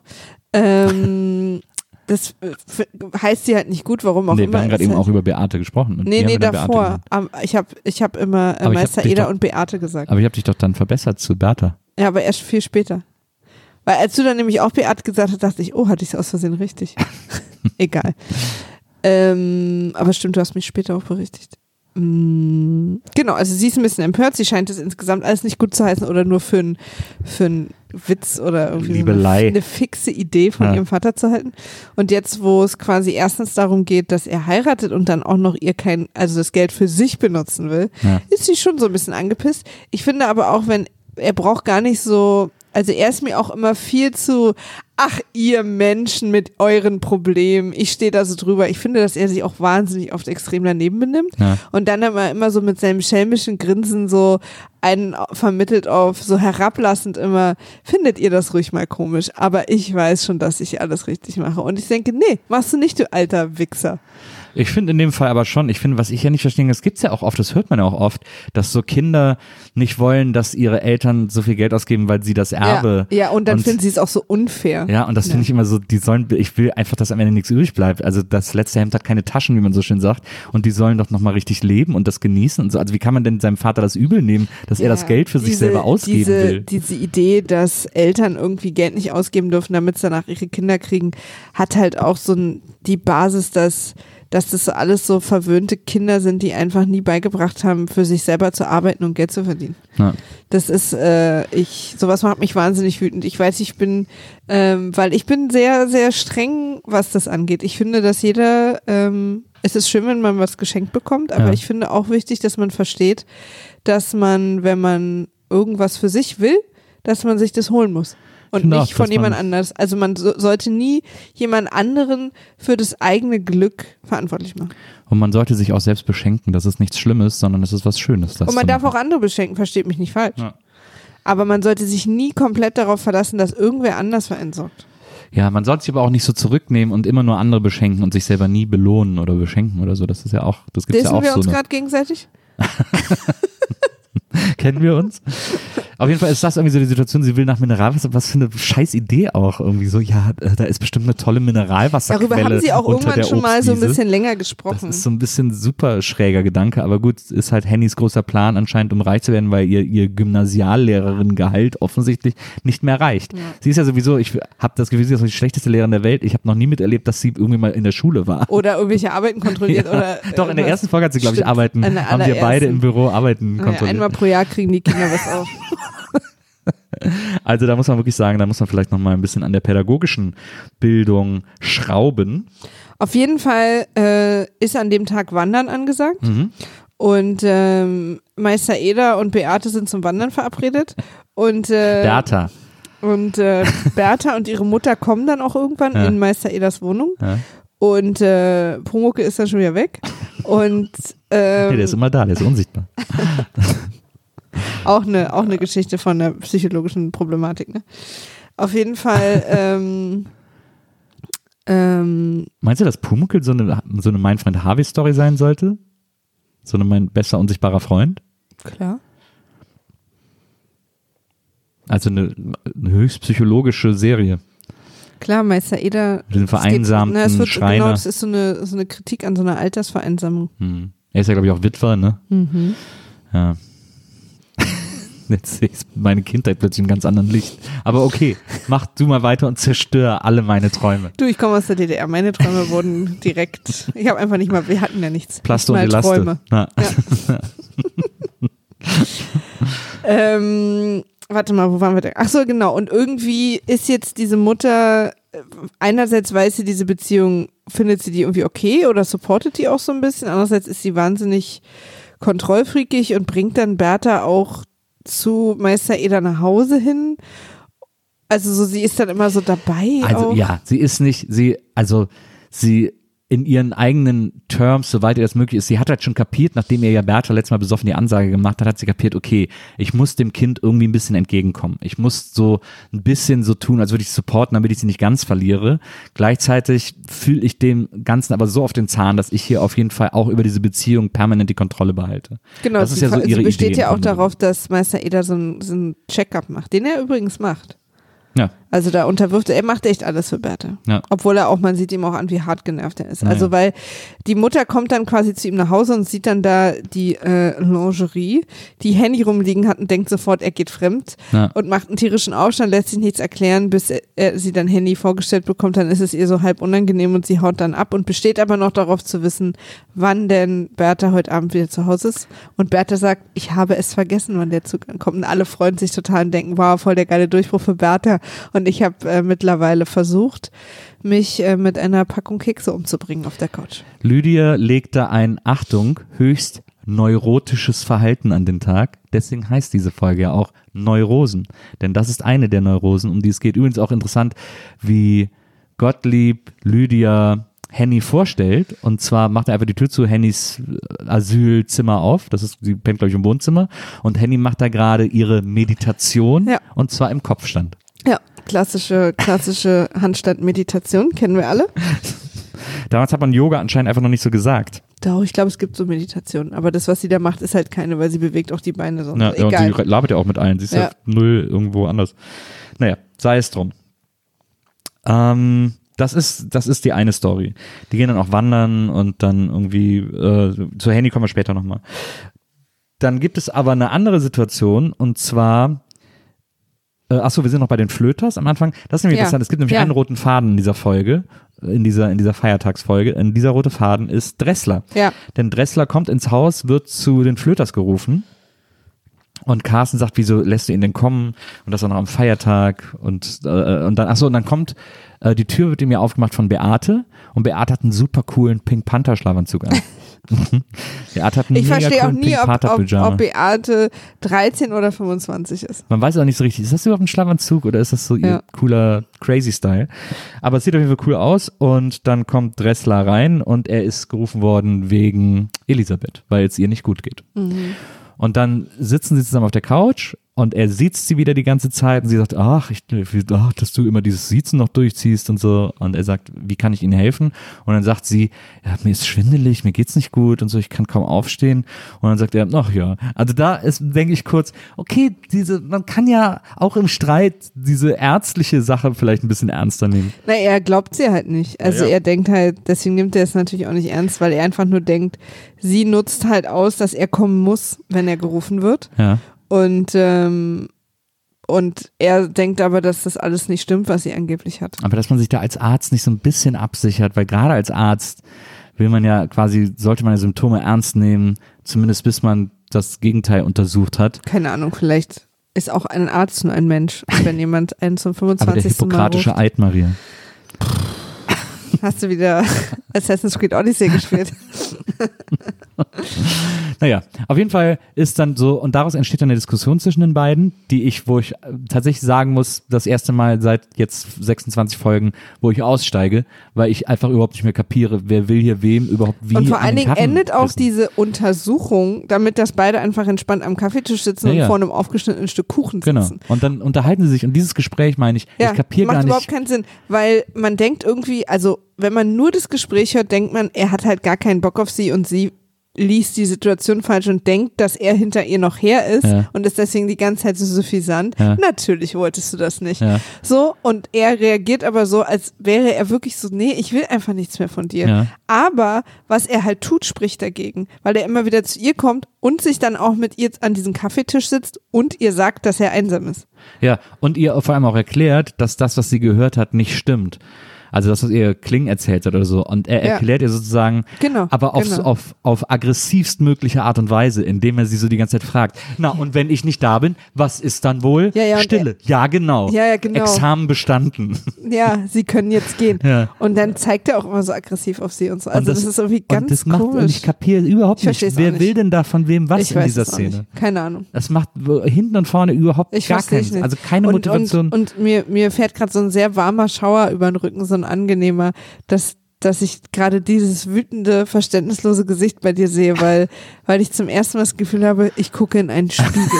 Das heißt sie halt nicht gut, warum auch immer. Wir haben gerade eben auch über Beate gesprochen. Nee, davor. Ich hab immer Meister Eder und Beate gesagt. Aber ich habe dich doch dann verbessert zu Bertha. Ja, aber erst viel später. Weil als du dann nämlich auch Beate gesagt hast, dachte ich, oh, hatte ich es aus Versehen richtig. Egal. Aber stimmt, du hast mich später auch berichtigt. Genau, also sie ist ein bisschen empört, sie scheint es insgesamt alles nicht gut zu heißen oder nur für einen Witz oder irgendwie eine fixe Idee von ihrem Vater zu halten. Und jetzt, wo es quasi erstens darum geht, dass er heiratet und dann auch noch ihr das Geld für sich benutzen will, ist sie schon so ein bisschen angepisst. Ich finde aber auch, er braucht gar nicht so, also er ist mir auch immer viel zu, ach ihr Menschen mit euren Problemen, ich stehe da so drüber. Ich finde, dass er sich auch wahnsinnig oft extrem daneben benimmt und dann immer so mit seinem schelmischen Grinsen so einen vermittelt auf, so herablassend immer, findet ihr das ruhig mal komisch, aber ich weiß schon, dass ich alles richtig mache. Und ich denke, nee, machst du nicht, du alter Wichser. Ich finde in dem Fall aber schon, was ich ja nicht verstehe, das gibt's ja auch oft, das hört man ja auch oft, dass so Kinder nicht wollen, dass ihre Eltern so viel Geld ausgeben, weil sie das Erbe. Ja, und dann finden sie es auch so unfair. Ja, und das finde ich immer so, ich will einfach, dass am Ende nichts übrig bleibt. Also das letzte Hemd hat keine Taschen, wie man so schön sagt. Und die sollen doch nochmal richtig leben und das genießen und so. Also wie kann man denn seinem Vater das übel nehmen, dass er das Geld für sich selber ausgeben will? Diese Idee, dass Eltern irgendwie Geld nicht ausgeben dürfen, damit sie danach ihre Kinder kriegen, hat halt auch so die Basis, dass das so alles so verwöhnte Kinder sind, die einfach nie beigebracht haben, für sich selber zu arbeiten und Geld zu verdienen. Ja. Das ist, sowas macht mich wahnsinnig wütend. Ich weiß, weil ich bin sehr, sehr streng, was das angeht. Ich finde, dass jeder, es ist schön, wenn man was geschenkt bekommt, aber ich finde auch wichtig, dass man versteht, dass man, wenn man irgendwas für sich will, dass man sich das holen muss. und nicht von jemand anders. Also man sollte nie jemand anderen für das eigene Glück verantwortlich machen. Und man sollte sich auch selbst beschenken. Das ist nichts Schlimmes, sondern es ist was Schönes. Und man darf auch andere beschenken, versteht mich nicht falsch. Ja. Aber man sollte sich nie komplett darauf verlassen, dass irgendwer anders für einen sorgt. Ja, man sollte sich aber auch nicht so zurücknehmen und immer nur andere beschenken und sich selber nie belohnen oder beschenken oder so. Das ist ja auch, das gibt's ja auch so. Wissen wir uns gerade gegenseitig? Kennen wir uns? Auf jeden Fall ist das irgendwie so die Situation, sie will nach Mineralwasser, was für eine scheiß Idee auch irgendwie so, ja, da ist bestimmt eine tolle Mineralwasserquelle. Darüber haben sie auch irgendwann schon mal so ein bisschen länger Das gesprochen. ist so ein bisschen super schräger Gedanke, aber gut, ist halt Hennys großer Plan anscheinend, um reich zu werden, weil ihr Gymnasiallehrerin-Gehalt offensichtlich nicht mehr reicht. Ja. Sie ist ja sowieso, ich habe das Gefühl, sie ist die schlechteste Lehrerin der Welt. Ich habe noch nie miterlebt, dass sie irgendwie mal in der Schule war. Oder irgendwelche Arbeiten kontrolliert. Ja. Oder doch, in der ersten Folge hat sie, glaube ich, haben wir beide im Büro Arbeiten kontrolliert. Einmal pro Jahr kriegen die Kinder was auf. Also da muss man wirklich sagen, da muss man vielleicht noch mal ein bisschen an der pädagogischen Bildung schrauben. Auf jeden Fall ist an dem Tag Wandern angesagt. Und Meister Eder und Beate sind zum Wandern verabredet. Und Bertha. Und Bertha und ihre Mutter kommen dann auch irgendwann in Meister Eders Wohnung. Ja. Und Pumuckl ist dann schon wieder weg. Und der ist immer da, der ist unsichtbar. Auch eine Geschichte von der psychologischen Problematik, ne? Auf jeden Fall meinst du, dass Pumuckl so eine Mein Freund Harvey-Story sein sollte? So eine Mein bester unsichtbarer Freund? Klar. Also eine höchst psychologische Serie. Klar, Meister Eder. Den vereinsamten Schreiner. Genau, das ist so eine Kritik an so einer Altersvereinsamung. Er ist ja, glaube ich, auch Witwer, ne? Mhm. Ja. Jetzt sehe ich meine Kindheit plötzlich in einem ganz anderen Licht. Aber okay, mach du mal weiter und zerstör alle meine Träume. Du, ich komme aus der DDR. Meine Träume wurden direkt, ich habe einfach nicht mal, wir hatten ja nichts. Plasto und Elaste. Träume. Ja. Warte mal, wo waren wir denn? Ach so, genau. Und irgendwie ist jetzt diese Mutter, einerseits weiß sie diese Beziehung, findet sie die irgendwie okay oder supportet die auch so ein bisschen. Andererseits ist sie wahnsinnig kontrollfreakig und bringt dann Bertha auch zu Meister Eder nach Hause hin. Also so, sie ist dann immer so dabei. Also auch. Ja, sie ist nicht, sie in ihren eigenen Terms, soweit ihr das möglich ist, sie hat halt schon kapiert, nachdem ihr ja Bertha letztes Mal besoffen die Ansage gemacht hat, hat sie kapiert, okay, ich muss dem Kind irgendwie ein bisschen entgegenkommen. Ich muss so ein bisschen so tun, als würde ich supporten, damit ich sie nicht ganz verliere. Gleichzeitig fühle ich dem Ganzen aber so auf den Zahn, dass ich hier auf jeden Fall auch über diese Beziehung permanent die Kontrolle behalte. Genau, das ist ja so ihre sie besteht Idee ja auch darauf, dass Meister Eder so einen Check-up macht, den er übrigens macht. Ja. Also da er macht echt alles für Bertha. Ja. Obwohl man sieht ihm auch an, wie hart genervt er ist. Ja, also weil die Mutter kommt dann quasi zu ihm nach Hause und sieht dann da die Lingerie, die Henny rumliegen hat und denkt sofort, er geht fremd und macht einen tierischen Aufstand, lässt sich nichts erklären, bis sie dann Henny vorgestellt bekommt, dann ist es ihr so halb unangenehm und sie haut dann ab und besteht aber noch darauf zu wissen, wann denn Bertha heute Abend wieder zu Hause ist. Und Bertha sagt, ich habe es vergessen, wann der Zug ankommt. Und alle freuen sich total und denken, wow, voll der geile Durchbruch für Bertha. Und ich habe mittlerweile versucht, mich mit einer Packung Kekse umzubringen auf der Couch. Lydia legt da ein, Achtung, höchst neurotisches Verhalten an den Tag. Deswegen heißt diese Folge ja auch Neurosen. Denn das ist eine der Neurosen, um die es geht. Übrigens auch interessant, wie Gottlieb Lydia Henny vorstellt. Und zwar macht er einfach die Tür zu Hennys Asylzimmer auf. Sie pennt, glaube ich, im Wohnzimmer. Und Henny macht da gerade ihre Meditation. Ja. Und zwar im Kopfstand. Ja, klassische Handstand-Meditation, kennen wir alle. Damals hat man Yoga anscheinend einfach noch nicht so gesagt. Doch, ich glaube, es gibt so Meditationen, aber das, was sie da macht, ist halt keine, weil sie bewegt auch die Beine sonst. Ja, egal. Und sie labert ja auch mit allen, sie ist ja null irgendwo anders. Naja, sei es drum. Das ist die eine Story. Die gehen dann auch wandern und dann irgendwie, zu Henny kommen wir später nochmal. Dann gibt es aber eine andere Situation und zwar achso, wir sind noch bei den Flöters am Anfang. Das ist nämlich interessant. Es gibt nämlich einen roten Faden in dieser Folge, in dieser Feiertagsfolge. Und dieser rote Faden ist Dressler. Ja. Denn Dressler kommt ins Haus, wird zu den Flöters gerufen. Und Carsten sagt, wieso lässt du ihn denn kommen? Und das auch noch am Feiertag. Und dann kommt, die Tür wird ihm ja aufgemacht von Beate. Und Beate hat einen super coolen Pink Panther Schlafanzug an. Beate hat einen Ich verstehe auch nie, ob Beate 13 oder 25 ist. Man weiß auch nicht so richtig, ist das überhaupt ein Schlafanzug oder ist das so ihr cooler Crazy-Style? Aber es sieht auf jeden Fall cool aus und dann kommt Dressler rein und er ist gerufen worden wegen Elisabeth, weil es ihr nicht gut geht. Mhm. Und dann sitzen sie zusammen auf der Couch und er siezt sie wieder die ganze Zeit und sie sagt, dass du immer dieses Siezen noch durchziehst und so. Und er sagt, wie kann ich Ihnen helfen? Und dann sagt sie, ja, mir ist schwindelig, mir geht's nicht gut und so, ich kann kaum aufstehen. Und dann sagt er, ach ja. Also da ist, denke ich kurz, okay, man kann ja auch im Streit diese ärztliche Sache vielleicht ein bisschen ernster nehmen. Na, er glaubt sie halt nicht. Also er denkt halt, deswegen nimmt er es natürlich auch nicht ernst, weil er einfach nur denkt, sie nutzt halt aus, dass er kommen muss, wenn er gerufen wird. Ja. Und er denkt aber, dass das alles nicht stimmt, was sie angeblich hat. Aber dass man sich da als Arzt nicht so ein bisschen absichert, weil gerade als Arzt sollte man ja Symptome ernst nehmen, zumindest bis man das Gegenteil untersucht hat. Keine Ahnung, vielleicht ist auch ein Arzt nur ein Mensch, wenn jemand einen zum 25. Aber der hippokratische Eid, Maria. Hast du wieder Assassin's Creed Odyssey gespielt? Naja, auf jeden Fall ist dann so, und daraus entsteht dann eine Diskussion zwischen den beiden, wo ich tatsächlich sagen muss, das erste Mal seit jetzt 26 Folgen, wo ich aussteige, weil ich einfach überhaupt nicht mehr kapiere, wer will hier wem überhaupt wie. Und vor allen Dingen endet auch diese Untersuchung, damit dass beide einfach entspannt am Kaffeetisch sitzen und vor einem aufgeschnittenen Stück Kuchen sitzen. Genau. Und dann unterhalten sie sich und dieses Gespräch, meine ich, ich kapiere gar nicht. Macht überhaupt keinen Sinn, weil man denkt irgendwie, also wenn man nur das Gespräch hört, denkt man, er hat halt gar keinen Bock auf sie und sie liest die Situation falsch und denkt, dass er hinter ihr noch her ist und ist deswegen die ganze Zeit so suffisant. Ja. Natürlich wolltest du das nicht. Ja. So, und er reagiert aber so, als wäre er wirklich so, nee, ich will einfach nichts mehr von dir. Ja. Aber was er halt tut, spricht dagegen, weil er immer wieder zu ihr kommt und sich dann auch mit ihr an diesem Kaffeetisch sitzt und ihr sagt, dass er einsam ist. Ja, und ihr vor allem auch erklärt, dass das, was sie gehört hat, nicht stimmt. Also das, was ihr Kling erzählt hat oder so. Und er erklärt ihr sozusagen, aber auf aggressivst mögliche Art und Weise, indem er sie so die ganze Zeit fragt, na und wenn ich nicht da bin, was ist dann wohl? Stille. Genau. Genau. Examen bestanden. Ja, sie können jetzt gehen. Ja. Und dann zeigt er auch immer so aggressiv auf sie und so. Also das ist irgendwie ganz komisch. Und ich kapiere überhaupt nicht, wer will denn da von wem was in dieser Szene? Nicht. Keine Ahnung. Das macht hinten und vorne überhaupt gar keinen Sinn. Also keine Motivation. Und mir fährt gerade so ein sehr warmer Schauer über den Rücken, so ein angenehmer, dass ich gerade dieses wütende, verständnislose Gesicht bei dir sehe, weil ich zum ersten Mal das Gefühl habe, ich gucke in einen Spiegel.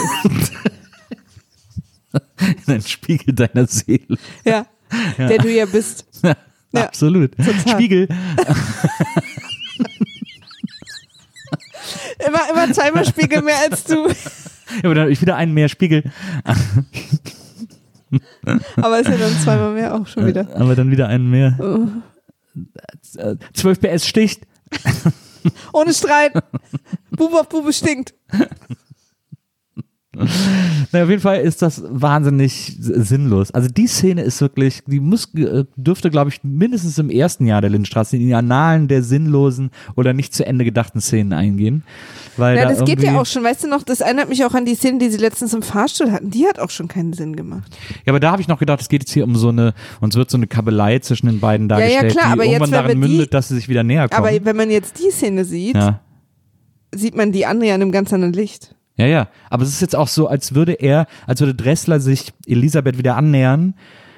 In einen Spiegel deiner Seele. Ja, der du ja bist. Ja, absolut. Total. Spiegel. immer zweimal Spiegel mehr als du. Ja, aber dann habe ich wieder einen mehr Spiegel. Aber ist ja dann zweimal mehr auch schon wieder. Aber dann wieder einen mehr. 12 PS sticht. Ohne Streit. Bube auf Bube stinkt. Na, auf jeden Fall ist das wahnsinnig sinnlos. Also die Szene ist wirklich, dürfte, glaube ich, mindestens im ersten Jahr der Lindenstraße in die Annalen der sinnlosen oder nicht zu Ende gedachten Szenen eingehen. Weil das geht ja auch schon, weißt du noch, das erinnert mich auch an die Szene, die sie letztens im Fahrstuhl hatten. Die hat auch schon keinen Sinn gemacht. Ja, aber da habe ich noch gedacht, es geht jetzt hier um uns wird so eine Kabelei zwischen den beiden dargestellt, klar, aber die irgendwann jetzt, darin mündet, dass sie sich wieder näher kommen. Aber wenn man jetzt die Szene sieht, sieht man die andere ja in einem ganz anderen Licht. Ja, aber es ist jetzt auch so, als würde Dressler sich Elisabeth wieder annähern,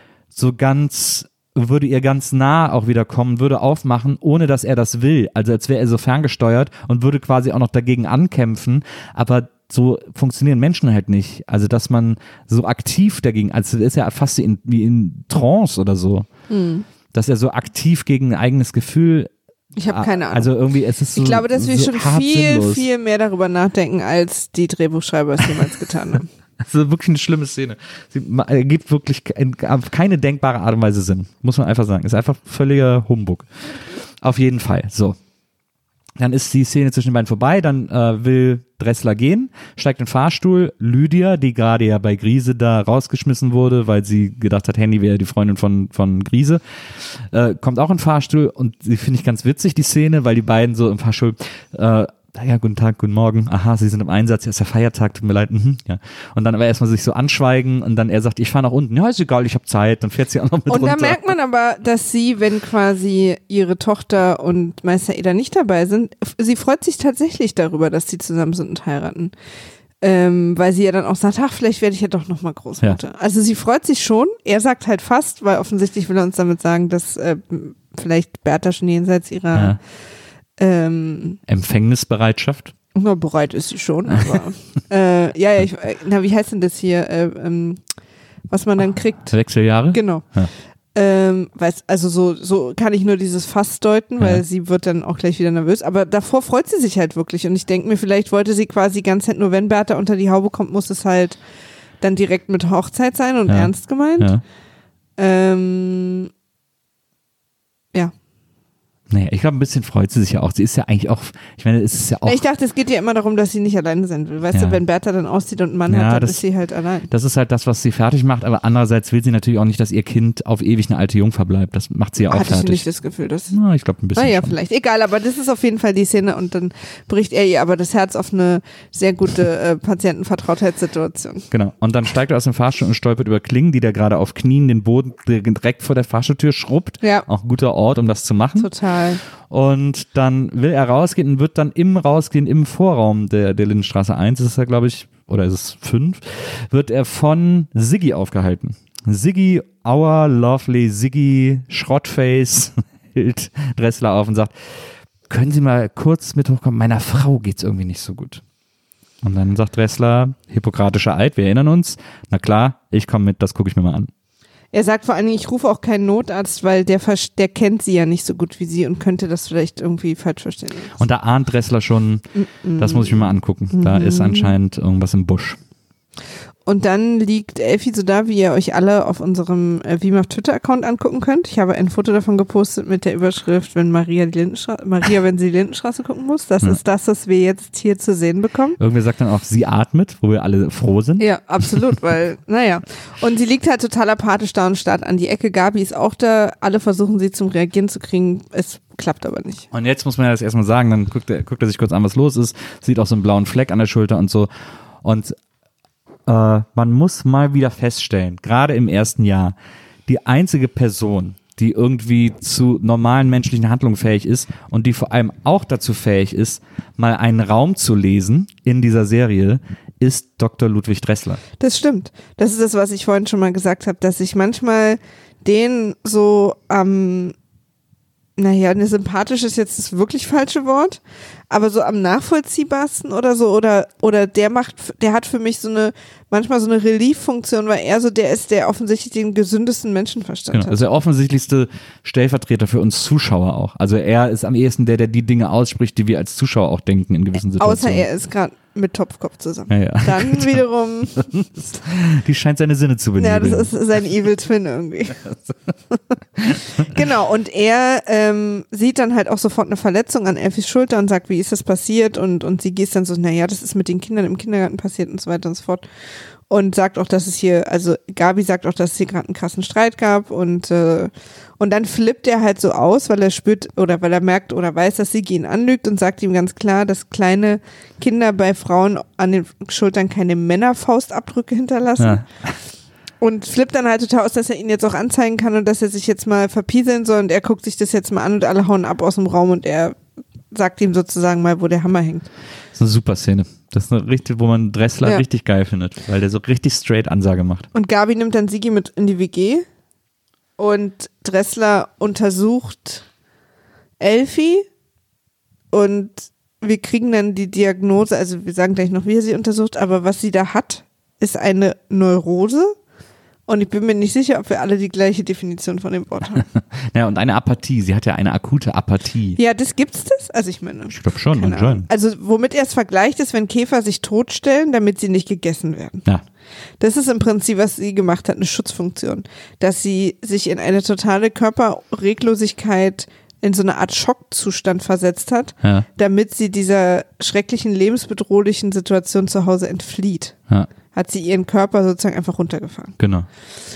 würde ihr ganz nah auch wieder kommen, würde aufmachen, ohne dass er das will, also als wäre er so ferngesteuert und würde quasi auch noch dagegen ankämpfen, aber so funktionieren Menschen halt nicht, also dass man so aktiv dagegen, also das ist ja fast wie in Trance oder so, dass er so aktiv gegen ein eigenes Gefühl. Ich habe keine Ahnung. Also irgendwie, es ist so. Ich glaube, dass wir so schon viel mehr darüber nachdenken, als die Drehbuchschreiber es jemals getan haben. Also wirklich eine schlimme Szene. Sie ergibt wirklich auf keine denkbare Art und Weise Sinn. Muss man einfach sagen. Ist einfach völliger Humbug. Auf jeden Fall. So. Dann ist die Szene zwischen den beiden vorbei, dann will Dressler gehen, steigt in den Fahrstuhl. Lydia, die gerade ja bei Griese da rausgeschmissen wurde, weil sie gedacht hat, Henny wäre die Freundin von Griese, kommt auch in den Fahrstuhl und sie finde ich ganz witzig, die Szene, weil die beiden so im Fahrstuhl ja, guten Tag, guten Morgen, aha, Sie sind im Einsatz, ja, ist der Feiertag, tut mir leid, ja. Und dann aber erstmal sich so anschweigen und dann er sagt, ich fahre nach unten, ja, ist egal, ich habe Zeit, dann fährt sie auch noch mit runter. Und da merkt man aber, dass sie, wenn quasi ihre Tochter und Meister Eder nicht dabei sind, sie freut sich tatsächlich darüber, dass sie zusammen sind und heiraten. Weil sie ja dann auch sagt, ach, vielleicht werde ich ja doch nochmal Großmutter. Ja. Also sie freut sich schon, er sagt halt fast, weil offensichtlich will er uns damit sagen, dass vielleicht Bertha schon jenseits ihrer Empfängnisbereitschaft. Na, bereit ist sie schon, aber wie heißt denn das hier, was man dann kriegt? Wechseljahre? Genau. Ja. Also so kann ich nur dieses Fass deuten, weil sie wird dann auch gleich wieder nervös, aber davor freut sie sich halt wirklich und ich denke mir, vielleicht wollte sie quasi die ganze Zeit nur, wenn Bertha unter die Haube kommt, muss es halt dann direkt mit Hochzeit sein und ernst gemeint. Ja. Naja, ich glaube, ein bisschen freut sie sich ja auch. Sie ist ja eigentlich auch, ich meine, es ist ja auch. Ich dachte, es geht ja immer darum, dass sie nicht alleine sein will. Weißt du, wenn Bertha dann auszieht und einen Mann hat, dann ist sie halt allein. Das ist halt das, was sie fertig macht, aber andererseits will sie natürlich auch nicht, dass ihr Kind auf ewig eine alte Jungfer bleibt. Das macht sie ja auch fertig. Hatte ich nicht das Gefühl, dass. Na, ich glaube ein bisschen. Naja, vielleicht. Egal, aber das ist auf jeden Fall die Szene und dann bricht er ihr aber das Herz auf eine sehr gute Patientenvertrautheitssituation. Genau. Und dann steigt er aus dem Fahrstuhl und stolpert über Klingen, die der gerade auf Knien den Boden direkt vor der Fahrstuhltür schrubbt. Ja. Auch ein guter Ort, um das zu machen. Total. Und dann will er rausgehen und wird dann im Rausgehen im Vorraum der Lindenstraße 1, das ist ja, glaube ich, oder ist es 5, wird er von Siggi aufgehalten. Siggi, our lovely Siggi, Schrottface, hält Dressler auf und sagt, können Sie mal kurz mit hochkommen, meiner Frau geht's irgendwie nicht so gut. Und dann sagt Dressler, hippokratischer Eid, wir erinnern uns, na klar, ich komme mit, das gucke ich mir mal an. Er sagt vor allen Dingen, ich rufe auch keinen Notarzt, weil der kennt sie ja nicht so gut wie sie und könnte das vielleicht irgendwie falsch verstehen. Und da ahnt Dressler schon, das muss ich mir mal angucken. Da ist anscheinend irgendwas im Busch. Und dann liegt Elfi so da, wie ihr euch alle auf unserem WIMAF Twitter-Account angucken könnt. Ich habe ein Foto davon gepostet mit der Überschrift, wenn wenn sie die Lindenstraße gucken muss. Das ist das, was wir jetzt hier zu sehen bekommen. Irgendwer sagt dann auch, sie atmet, wo wir alle froh sind. Ja, absolut, weil, naja. Und sie liegt halt total apathisch da und starrt an die Ecke. Gabi ist auch da. Alle versuchen sie zum Reagieren zu kriegen. Es klappt aber nicht. Und jetzt muss man ja das erstmal sagen, dann guckt er sich kurz an, was los ist. Sieht auch so einen blauen Fleck an der Schulter und so. Und man muss mal wieder feststellen, gerade im ersten Jahr, die einzige Person, die irgendwie zu normalen menschlichen Handlungen fähig ist und die vor allem auch dazu fähig ist, mal einen Raum zu lesen in dieser Serie, ist Dr. Ludwig Dressler. Das stimmt. Das ist das, was ich vorhin schon mal gesagt habe, dass ich manchmal den so sympathisch ist jetzt das wirklich falsche Wort, aber so am nachvollziehbarsten oder so, oder der hat für mich manchmal so eine Relief-Funktion, weil er so der ist, der offensichtlich den gesündesten Menschenverstand hat. Also der offensichtlichste Stellvertreter für uns Zuschauer auch. Also er ist am ehesten der die Dinge ausspricht, die wir als Zuschauer auch denken in gewissen Situationen. Außer er ist gerade mit Topfkopf zusammen. Ja. Dann wiederum. Die scheint seine Sinne zu benebeln. Ja, das ist sein Evil Twin irgendwie. Genau, und er sieht dann halt auch sofort eine Verletzung an Elfis Schulter und sagt, wie ist das passiert? Und sie geht dann so, naja, das ist mit den Kindern im Kindergarten passiert und so weiter und so fort. Und sagt auch, dass es hier, also Gabi sagt auch, dass es hier gerade einen krassen Streit gab und dann flippt er halt so aus, weil er spürt oder weil er merkt oder weiß, dass Siggi ihn anlügt und sagt ihm ganz klar, dass kleine Kinder bei Frauen an den Schultern keine Männerfaustabdrücke hinterlassen. Ja. Und flippt dann halt total aus, dass er ihn jetzt auch anzeigen kann und dass er sich jetzt mal verpieseln soll und er guckt sich das jetzt mal an und alle hauen ab aus dem Raum und er sagt ihm sozusagen mal, wo der Hammer hängt. Das ist eine super Szene. Das ist eine richtig, wo man Dressler richtig geil findet, weil der so richtig straight Ansage macht. Und Gabi nimmt dann Siggi mit in die WG und Dressler untersucht Elfi und wir kriegen dann die Diagnose, also wir sagen gleich noch, wie er sie untersucht, aber was sie da hat, ist eine Neurose. Und ich bin mir nicht sicher, ob wir alle die gleiche Definition von dem Wort haben. Ja, und eine Apathie. Sie hat ja eine akute Apathie. Ja, gibt's das? Also ich meine. Ich glaube schon, anscheinend. Also womit er es vergleicht, ist, wenn Käfer sich totstellen, damit sie nicht gegessen werden. Ja. Das ist im Prinzip, was sie gemacht hat, eine Schutzfunktion. Dass sie sich in eine totale Körperreglosigkeit in so eine Art Schockzustand versetzt hat, damit sie dieser schrecklichen, lebensbedrohlichen Situation zu Hause entflieht. Ja. Hat sie ihren Körper sozusagen einfach runtergefahren. Genau.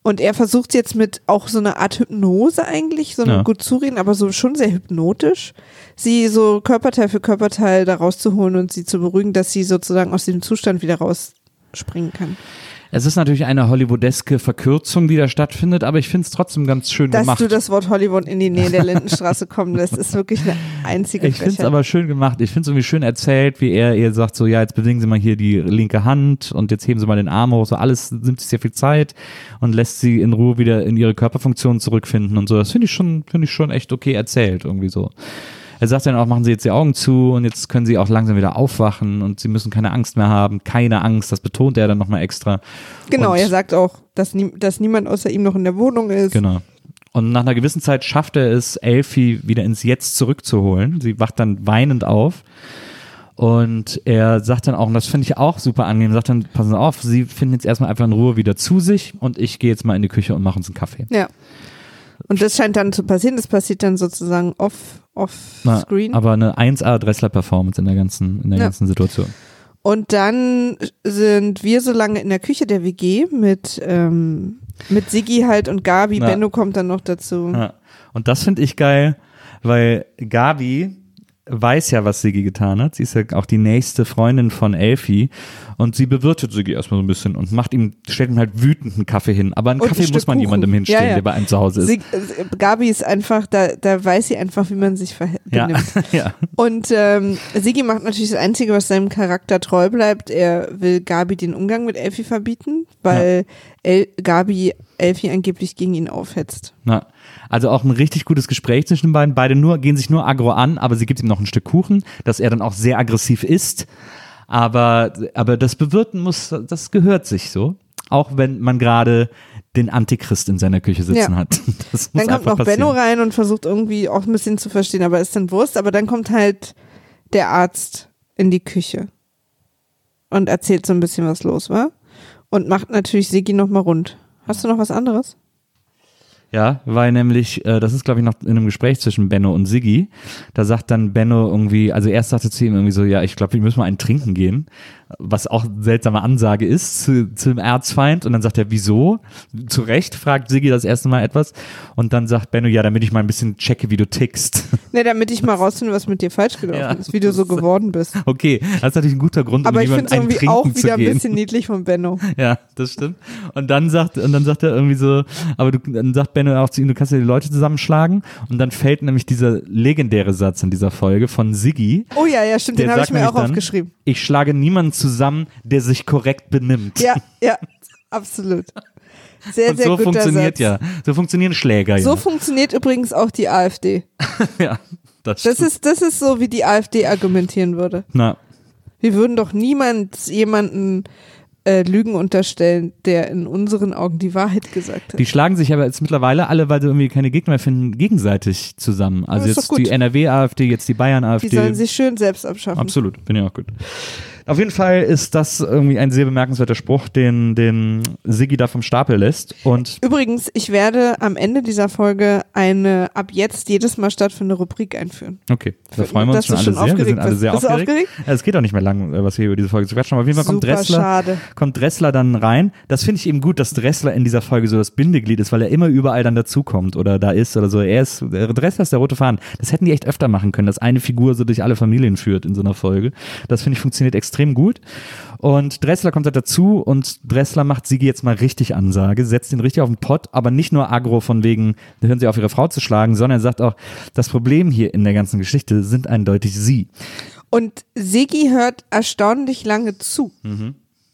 Und er versucht jetzt mit auch so einer Art Hypnose eigentlich, so einem gut zureden, aber so schon sehr hypnotisch, sie so Körperteil für Körperteil da rauszuholen und sie zu beruhigen, dass sie sozusagen aus dem Zustand wieder rausspringen kann. Es ist natürlich eine hollywoodeske Verkürzung, die da stattfindet, aber ich finde es trotzdem ganz schön gemacht. Dass du das Wort Hollywood in die Nähe der Lindenstraße kommen lässt, ist wirklich eine einzige Ich finde es aber schön gemacht. Ich finde es irgendwie schön erzählt, wie er ihr sagt so, ja, jetzt bewegen Sie mal hier die linke Hand und jetzt heben Sie mal den Arm hoch. So alles nimmt sich sehr viel Zeit und lässt sie in Ruhe wieder in ihre Körperfunktion zurückfinden und so. Das finde ich schon echt okay erzählt irgendwie so. Er sagt dann auch, machen Sie jetzt die Augen zu und jetzt können Sie auch langsam wieder aufwachen und Sie müssen keine Angst mehr haben. Keine Angst, das betont er dann nochmal extra. Genau, und er sagt auch, dass niemand außer ihm noch in der Wohnung ist. Genau. Und nach einer gewissen Zeit schafft er es, Elfie wieder ins Jetzt zurückzuholen. Sie wacht dann weinend auf. Und er sagt dann auch, und das finde ich auch super angenehm, sagt dann, passen Sie auf, Sie finden jetzt erstmal einfach in Ruhe wieder zu sich und ich gehe jetzt mal in die Küche und mache uns einen Kaffee. Ja. Und das scheint dann zu passieren, das passiert dann sozusagen off-screen. Aber eine 1A-Dressler-Performance in der ganzen Situation. Und dann sind wir so lange in der Küche der WG mit Siggi halt und Gabi, Benno kommt dann noch dazu. Ja. Und das finde ich geil, weil Gabi weiß ja, was Siggi getan hat. Sie ist ja auch die nächste Freundin von Elfie und sie bewirtet Siggi erstmal so ein bisschen und stellt ihm halt wütend einen Kaffee hin. Aber einen Kaffee muss man Kuchen. Jemandem hinstellen, der bei einem zu Hause ist. Gabi ist einfach, da weiß sie einfach, wie man sich benimmt. Ja. Und Siggi macht natürlich das Einzige, was seinem Charakter treu bleibt. Er will Gabi den Umgang mit Elfie verbieten, weil Gabi Elfie angeblich gegen ihn aufhetzt. Na, also auch ein richtig gutes Gespräch zwischen den beiden. Beide gehen sich nur aggro an, aber sie gibt ihm noch ein Stück Kuchen, das er dann auch sehr aggressiv isst. Aber das Bewirten das gehört sich so. Auch wenn man gerade den Antichrist in seiner Küche sitzen hat. Das muss dann kommt noch passieren. Benno rein und versucht irgendwie auch ein bisschen zu verstehen, aber ist dann Wurst. Aber dann kommt halt der Arzt in die Küche und erzählt so ein bisschen, was los war. Und macht natürlich Siggi nochmal rund. Hast du noch was anderes? Ja, weil nämlich, das ist glaube ich noch in einem Gespräch zwischen Benno und Siggi, da sagt dann Benno irgendwie, also erst sagte zu ihm irgendwie so, ja, ich glaube, wir müssen mal einen trinken gehen, was auch eine seltsame Ansage ist zum Erzfeind und dann sagt er, wieso? Zu Recht fragt Siggi das erste Mal etwas und dann sagt Benno, ja, damit ich mal ein bisschen checke, wie du tickst. Ne, damit ich mal rausfinde, was mit dir falsch gelaufen ist, wie du so geworden bist. Okay, das ist natürlich ein guter Grund, aber um ich finde es irgendwie auch wieder ein bisschen niedlich von Benno. Ja, das stimmt. Und dann sagt er irgendwie so, aber dann sagt Benno auch zu ihm, du kannst ja die Leute zusammenschlagen und dann fällt nämlich dieser legendäre Satz in dieser Folge von Siggi. Oh ja, stimmt, den habe ich mir auch aufgeschrieben. Ich schlage niemanden zusammen, der sich korrekt benimmt. Ja, absolut. Sehr, und sehr so guter funktioniert Satz. So funktionieren Schläger. So funktioniert übrigens auch die AfD. Ja, das ist so, wie die AfD argumentieren würde. Na. Wir würden doch jemanden Lügen unterstellen, der in unseren Augen die Wahrheit gesagt hat. Die schlagen sich aber jetzt mittlerweile alle, weil sie irgendwie keine Gegner mehr finden, gegenseitig zusammen. Also jetzt die NRW-AfD, jetzt die Bayern-AfD. Die sollen sich schön selbst abschaffen. Absolut, finde ich auch gut. Auf jeden Fall ist das irgendwie ein sehr bemerkenswerter Spruch, den Siggi da vom Stapel lässt. Und übrigens, ich werde am Ende dieser Folge eine ab jetzt jedes Mal stattfindende Rubrik einführen. Okay, da freuen wir uns schon alle sehr. Wir sind alle sehr aufgeregt. Es geht auch nicht mehr lang, was wir über diese Folge zu quatschen. Aber auf jeden Fall kommt Dressler dann rein. Das finde ich eben gut, dass Dressler in dieser Folge so das Bindeglied ist, weil er immer überall dann dazukommt oder da ist oder so. Dressler ist der rote Faden. Das hätten die echt öfter machen können, dass eine Figur so durch alle Familien führt in so einer Folge. Das finde ich funktioniert extrem gut. Und Dressler kommt da dazu und Dressler macht Siggi jetzt mal richtig Ansage, setzt ihn richtig auf den Pott, aber nicht nur aggro von wegen, da hören sie auf ihre Frau zu schlagen, sondern er sagt auch, das Problem hier in der ganzen Geschichte sind eindeutig sie. Und Siggi hört erstaunlich lange zu. Mhm.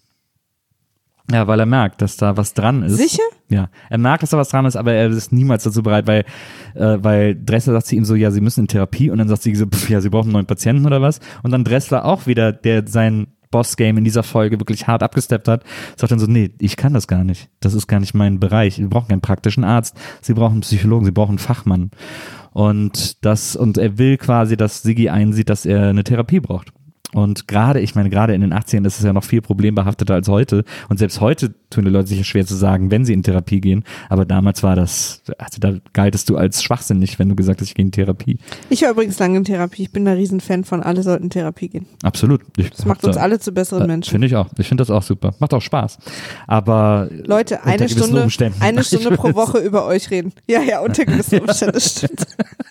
Ja, weil er merkt, dass da was dran ist. Sicher? Ja, er merkt, dass da was dran ist, aber er ist niemals dazu bereit, weil Dressler sagt zu ihm so, ja, sie müssen in Therapie und dann sagt sie so, ja, sie brauchen einen neuen Patienten oder was und dann Dressler auch wieder, der sein Boss-Game in dieser Folge wirklich hart abgesteppt hat, sagt dann so, nee, ich kann das gar nicht, das ist gar nicht mein Bereich, sie brauchen keinen praktischen Arzt, sie brauchen einen Psychologen, sie brauchen einen Fachmann und er will quasi, dass Siggi einsieht, dass er eine Therapie braucht. Und gerade in den 80ern ist es ja noch viel problembehafteter als heute. Und selbst heute tun die Leute sich ja schwer zu sagen, wenn sie in Therapie gehen. Aber damals war das, also da galtest du als schwachsinnig, wenn du gesagt hast, ich gehe in Therapie. Ich war übrigens lange in Therapie. Ich bin da riesen Fan von, alle sollten in Therapie gehen. Absolut. Das macht uns alle zu besseren Menschen. Finde ich auch. Ich finde das auch super. Macht auch Spaß. Aber Leute, eine Stunde pro Woche über euch reden. Ja, unter gewissen Umständen, stimmt.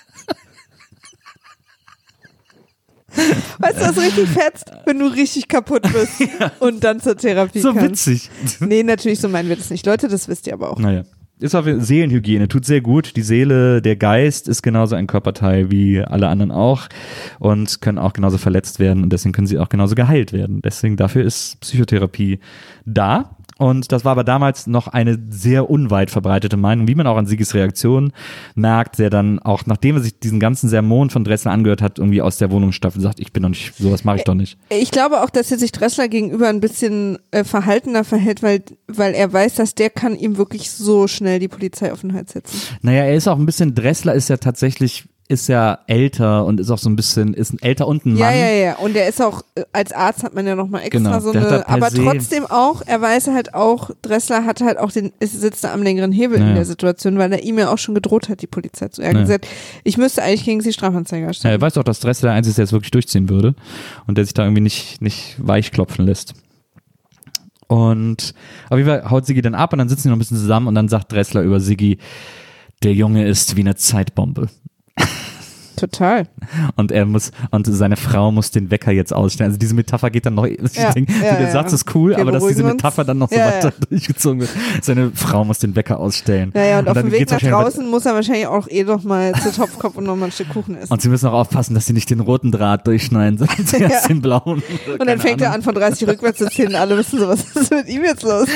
Weißt du, was richtig fetzt? Wenn du richtig kaputt bist und dann zur Therapie so kannst. Witzig. Nee, natürlich, so meinen wir das nicht. Leute, das wisst ihr aber auch. Naja. Ist auf Seelenhygiene, tut sehr gut. Die Seele, der Geist ist genauso ein Körperteil wie alle anderen auch und können auch genauso verletzt werden und deswegen können sie auch genauso geheilt werden. Deswegen dafür ist Psychotherapie da. Und das war aber damals noch eine sehr unweit verbreitete Meinung, wie man auch an Sigis Reaktion merkt, der dann auch, nachdem er sich diesen ganzen Sermon von Dressler angehört hat, irgendwie aus der Wohnung stapft und sagt, ich bin doch nicht, sowas mache ich doch nicht. Ich glaube auch, dass er sich Dressler gegenüber ein bisschen verhaltener verhält, weil er weiß, dass der kann ihm wirklich so schnell die Polizei auf den Hals setzen. Naja, er ist auch ein bisschen, Dressler ist ja älter und ist auch so ein bisschen, ist älter und ein Mann. Ja. Und er ist auch, als Arzt hat man ja nochmal extra genau, so eine, aber trotzdem auch, er weiß halt auch, Dressler hat halt auch sitzt da am längeren Hebel in der Situation, weil er ihm ja auch schon gedroht hat, die Polizei zu. Er hat gesagt, ich müsste eigentlich gegen sie Strafanzeige erstellen. Ja, er weiß auch, dass Dressler der Einzige ist, der es wirklich durchziehen würde und der sich da irgendwie nicht weichklopfen lässt. Und auf jeden Fall haut Sigi dann ab und dann sitzen die noch ein bisschen zusammen und dann sagt Dressler über Sigi, der Junge ist wie eine Zeitbombe. Total. Und seine Frau muss den Wecker jetzt ausstellen. Also diese Metapher geht dann noch, der Satz ist cool, aber dass diese Metapher dann noch so weiter durchgezogen wird. Seine Frau muss den Wecker ausstellen. Ja, und auf dem Weg nach draußen muss er wahrscheinlich auch noch mal zu Topfkopf und noch mal ein Stück Kuchen essen. Und sie müssen auch aufpassen, dass sie nicht den roten Draht durchschneiden, sondern zuerst den blauen. Und dann fängt er an, von 30 rückwärts zu zählen. Alle wissen so, was ist mit ihm jetzt los?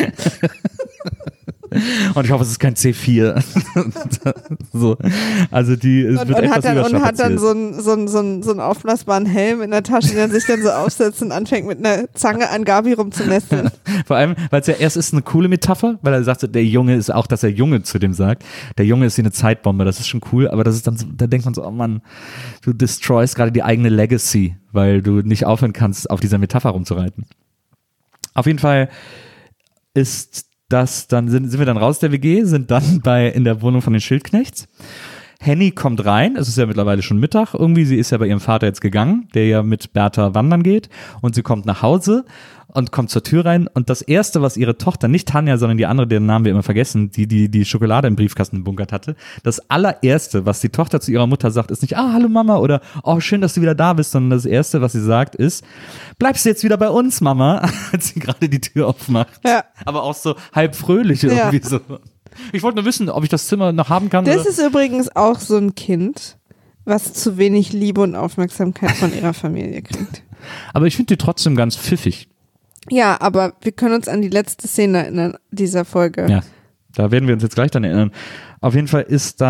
Und ich hoffe, es ist kein C4. So. Also die wird etwas überstrapaziert. Und hat dann so einen aufblasbaren Helm in der Tasche, den er sich dann so aufsetzt und anfängt mit einer Zange an Gabi rumzunesteln. Vor allem, weil es ja erst ist eine coole Metapher, weil er sagt, der Junge ist auch, dass er Junge zu dem sagt. Der Junge ist wie eine Zeitbombe, das ist schon cool, aber das ist dann so, da denkt man so, oh Mann, du destroyst gerade die eigene Legacy, weil du nicht aufhören kannst, auf dieser Metapher rumzureiten. Auf jeden Fall ist sind wir dann raus der WG, sind dann in der Wohnung von den Schildknechts. Henny kommt rein, es ist ja mittlerweile schon Mittag irgendwie, sie ist ja bei ihrem Vater jetzt gegangen, der ja mit Bertha wandern geht und sie kommt nach Hause und kommt zur Tür rein und das Erste, was ihre Tochter, nicht Tanja, sondern die andere, deren Namen wir immer vergessen, die Schokolade im Briefkasten gebunkert hatte, das allererste, was die Tochter zu ihrer Mutter sagt, ist nicht, hallo Mama oder, oh, schön, dass du wieder da bist, sondern das Erste, was sie sagt, ist, bleibst du jetzt wieder bei uns, Mama, als sie gerade die Tür aufmacht. Ja. Aber auch so halb fröhlich irgendwie so. Ich wollte nur wissen, ob ich das Zimmer noch haben kann. Das ist übrigens auch so ein Kind, was zu wenig Liebe und Aufmerksamkeit von ihrer Familie kriegt. Aber ich finde die trotzdem ganz pfiffig. Ja, aber wir können uns an die letzte Szene erinnern dieser Folge. Ja, da werden wir uns jetzt gleich dann erinnern. Auf jeden Fall ist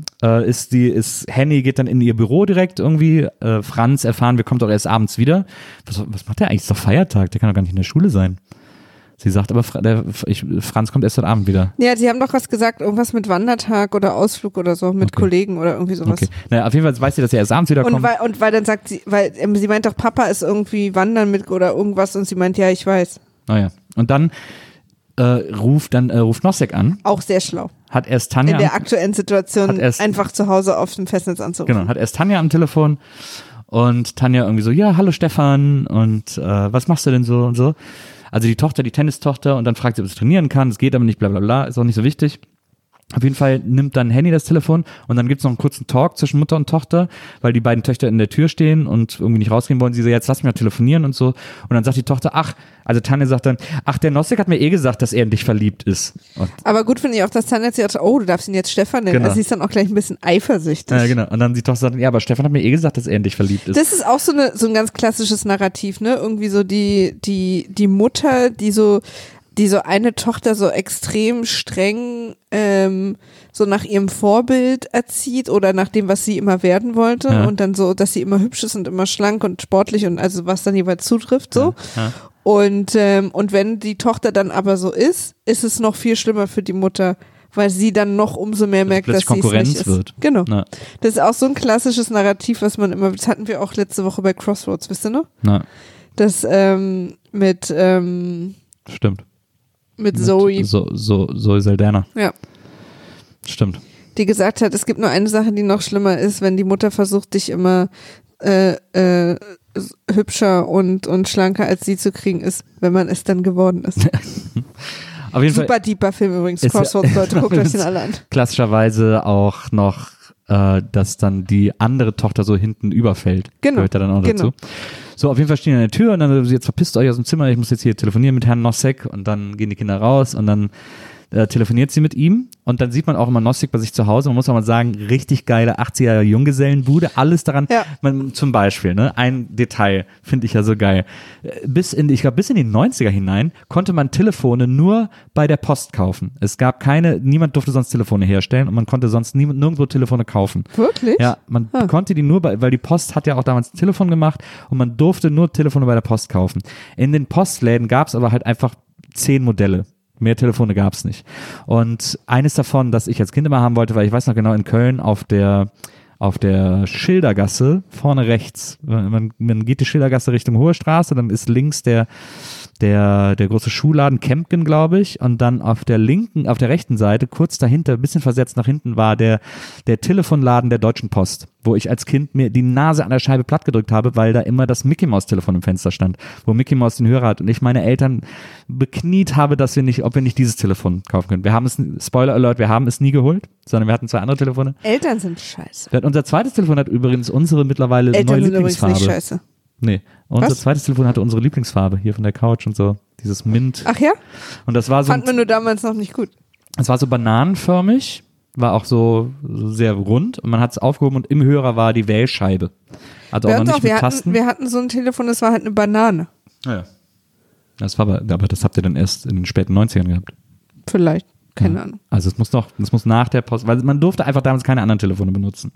Henny geht dann in ihr Büro direkt irgendwie. Franz erfahren, wir kommen doch erst abends wieder. Was macht der eigentlich? Ist doch Feiertag, der kann doch gar nicht in der Schule sein. Sie sagt aber, Franz kommt erst heute Abend wieder. Ja, sie haben doch was gesagt, irgendwas mit Wandertag oder Ausflug oder so, mit Kollegen oder irgendwie sowas. Okay. Naja, auf jeden Fall weiß sie, dass er erst abends wieder kommt. Und weil dann sagt sie, weil sie meint doch, Papa ist irgendwie wandern mit oder irgendwas und sie meint, ja, ich weiß. Naja, und dann ruft Nosek an. Auch sehr schlau. Hat erst Tanja in der aktuellen Situation einfach zu Hause auf dem Festnetz anzurufen. Genau, hat erst Tanja am Telefon und Tanja irgendwie so, ja, hallo Stefan und was machst du denn so und so. Also die Tennistochter und dann fragt sie, ob sie trainieren kann, es geht aber nicht, bla bla bla, ist auch nicht so wichtig. Auf jeden Fall nimmt dann Henny das Telefon und dann gibt es noch einen kurzen Talk zwischen Mutter und Tochter, weil die beiden Töchter in der Tür stehen und irgendwie nicht rausgehen wollen. Sie so, jetzt lass mich mal telefonieren und so. Und dann sagt die Tochter, Tanja sagt dann, der Nosek hat mir gesagt, dass er in dich verliebt ist. Und aber gut finde ich auch, dass Tanja jetzt sagt, du darfst ihn jetzt Stefan nennen. Genau. Also sie ist dann auch gleich ein bisschen eifersüchtig. Ja, genau. Und dann die Tochter sagt, ja, aber Stefan hat mir gesagt, dass er in dich verliebt ist. Das ist auch so ein ganz klassisches Narrativ, ne? Irgendwie so die Mutter, die so eine Tochter so extrem streng so nach ihrem Vorbild erzieht oder nach dem, was sie immer werden wollte und dann so, dass sie immer hübsch ist und immer schlank und sportlich und also was dann jeweils zutrifft so. Ja. Und wenn die Tochter dann aber so ist es noch viel schlimmer für die Mutter, weil sie dann noch umso mehr merkt, dass sie Konkurrenz es nicht wird. Ist. Genau. Na. Das ist auch so ein klassisches Narrativ, was man immer, das hatten wir auch letzte Woche bei Crossroads, wisst ihr noch? Na. Das mit Stimmt. Mit Zoe. Zoe Saldana. Ja. Stimmt. Die gesagt hat, es gibt nur eine Sache, die noch schlimmer ist, wenn die Mutter versucht, dich immer hübscher und schlanker als sie zu kriegen, ist, wenn man es dann geworden ist. Auf jeden Super Fall deeper Film übrigens, Crossroads, Leute, guckt euch den alle an. Klassischerweise auch noch, dass dann die andere Tochter so hinten überfällt. Genau. Gehört da dann auch dazu. So, auf jeden Fall stehen die an der Tür und dann jetzt verpisst euch aus dem Zimmer, ich muss jetzt hier telefonieren mit Herrn Nosek und dann gehen die Kinder raus und dann telefoniert sie mit ihm und dann sieht man auch immer Nosek bei sich zu Hause. Man muss auch mal sagen, richtig geile 80er Junggesellenbude, alles daran. Ja. Zum Beispiel, ne, ein Detail finde ich ja so geil. Bis in die 90er hinein konnte man Telefone nur bei der Post kaufen. Es gab niemand durfte sonst Telefone herstellen und man konnte sonst nirgendwo Telefone kaufen. Wirklich? Ja, man konnte die nur weil die Post hat ja auch damals ein Telefon gemacht und man durfte nur Telefone bei der Post kaufen. In den Postläden gab es aber halt einfach 10 Modelle. Mehr Telefone gab es nicht. Und eines davon, das ich als Kind immer haben wollte, weil ich weiß noch genau, in Köln auf der Schildergasse, vorne rechts, man geht die Schildergasse Richtung Hohe Straße, dann ist links der große Schuhladen Kempken, glaube ich, und dann auf der rechten Seite, kurz dahinter, ein bisschen versetzt nach hinten, war der Telefonladen der Deutschen Post, wo ich als Kind mir die Nase an der Scheibe platt gedrückt habe, weil da immer das Mickey-Maus-Telefon im Fenster stand, wo Mickey Maus den Hörer hat und ich meine Eltern bekniet habe, ob wir nicht dieses Telefon kaufen können. Wir haben es, Spoiler Alert, wir haben es nie geholt, sondern wir hatten 2 andere Telefone. Eltern sind scheiße. Unser zweites Telefon hat übrigens unsere mittlerweile neue Lieblingsfarbe. Eltern sind übrigens nicht scheiße. Nee, unser zweites Telefon hatte unsere Lieblingsfarbe hier von der Couch und so, dieses Mint. Ach ja? Und das war so. Fand man nur damals noch nicht gut. Es war so bananenförmig, war auch so sehr rund und man hat es aufgehoben und im Hörer war die Wählscheibe. Also auch noch nicht mit Tasten. Wir hatten so ein Telefon, das war halt eine Banane. Ja. Das war aber das habt ihr dann erst in den späten 90ern gehabt. Vielleicht, keine Ahnung. Also es muss nach der Post, weil man durfte einfach damals keine anderen Telefone benutzen.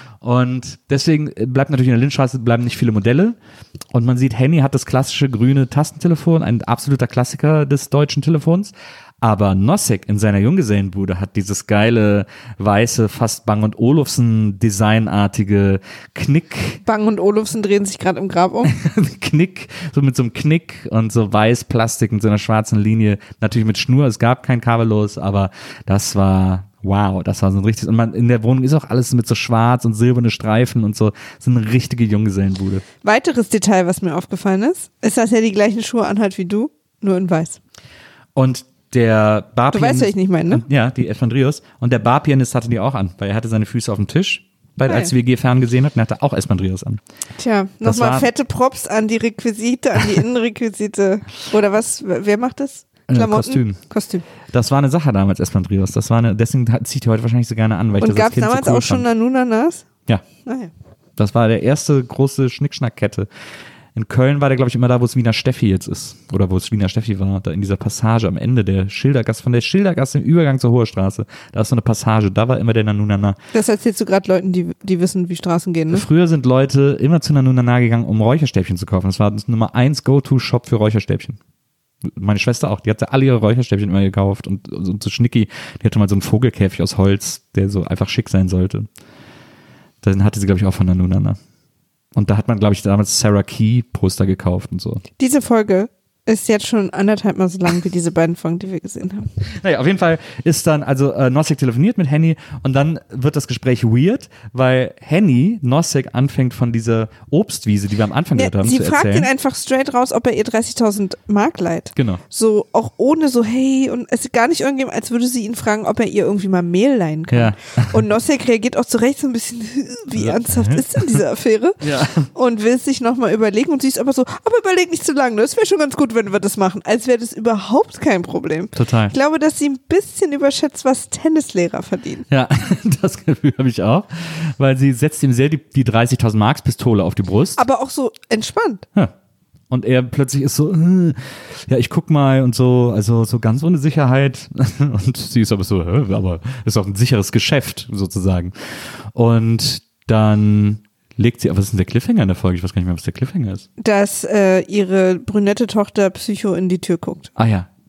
Und deswegen bleibt natürlich in der Lindstraße bleiben nicht viele Modelle und man sieht, Henny hat das klassische grüne Tastentelefon, ein absoluter Klassiker des deutschen Telefons, aber Nosek in seiner Junggesellenbude hat dieses geile, weiße, fast Bang & Olufsen designartige Knick. Bang & Olufsen drehen sich gerade im Grab um. Knick, so mit so einem Knick und so weiß Plastik mit so einer schwarzen Linie, natürlich mit Schnur, es gab kein kabellos, aber das war wow, das war so ein richtiges, und in der Wohnung ist auch alles mit so schwarz und silberne Streifen und so eine richtige Junggesellenbude. Weiteres Detail, was mir aufgefallen ist, dass er die gleichen Schuhe anhat wie du, nur in weiß. Und der Barpianist. Du weißt, was ich nicht meine, ne? Ja, die Espandrillos. Und der Barpianist hatte die auch an, weil er hatte seine Füße auf dem Tisch, als WG ferngesehen hat, und er hatte auch Espandrillos an. Tja, nochmal fette Props an die Requisite, an die Innenrequisite. Oder was, wer macht das? Klamotten? Kostüm. Das war eine Sache damals, Espandrillos. Deswegen zieht die heute wahrscheinlich so gerne an, weil ich das als Kind so cool fand. Und gab es damals auch schon Nanunanas? Ja. Ah, ja. Das war der erste große Schnickschnackkette. In Köln war der, glaube ich, immer da, wo es Wiener Steffi jetzt ist. Oder wo es Wiener Steffi war. Da in dieser Passage am Ende der Schildergasse, von der Schildergasse im Übergang zur Hohe Straße. Da ist so eine Passage, da war immer der Nanunana. Das erzählst du gerade Leuten, die wissen, wie Straßen gehen, ne? Früher sind Leute immer zu Nanunana gegangen, um Räucherstäbchen zu kaufen. Das war das Nummer 1 Go-To-Shop für Räucherstäbchen. Meine Schwester auch, die hatte alle ihre Räucherstäbchen immer gekauft und so Schnicki, die hatte mal so einen Vogelkäfig aus Holz, der so einfach schick sein sollte. Den hatte sie, glaube ich, auch von Nanunana. Und da hat man, glaube ich, damals Sarah Key Poster gekauft und so. Diese Folge ist jetzt schon 1,5 Mal so lang wie diese beiden Folgen, die wir gesehen haben. Naja, auf jeden Fall ist dann, Nosek telefoniert mit Henny und dann wird das Gespräch weird, weil Nosek anfängt von dieser Obstwiese, die wir am Anfang gehört haben, zu erzählen. Sie fragt ihn einfach straight raus, ob er ihr 30.000 Mark leiht. Genau. So, auch ohne so, hey, und es ist gar nicht irgendjemand, als würde sie ihn fragen, ob er ihr irgendwie mal Mehl leihen kann. Ja. Und Nosek reagiert auch zu Recht so ein bisschen, wie ernsthaft ist denn diese Affäre? Ja. Und will es sich nochmal überlegen und sie ist aber so, aber überleg nicht zu lange, das wäre schon ganz gut, wenn wir das machen, als wäre das überhaupt kein Problem. Total. Ich glaube, dass sie ein bisschen überschätzt, was Tennislehrer verdienen. Ja, das Gefühl habe ich auch, weil sie setzt ihm sehr die 30.000 Marks Pistole auf die Brust. Aber auch so entspannt. Ja. Und er plötzlich ist so, ja, ich guck mal und so, also so ganz ohne Sicherheit. Und sie ist aber so, aber ist auch ein sicheres Geschäft sozusagen. Und dann legt sie, aber was ist denn der Cliffhanger in der Folge? Ich weiß gar nicht mehr, was der Cliffhanger ist. Dass ihre brünette Tochter Psycho in die Tür guckt. Ah ja,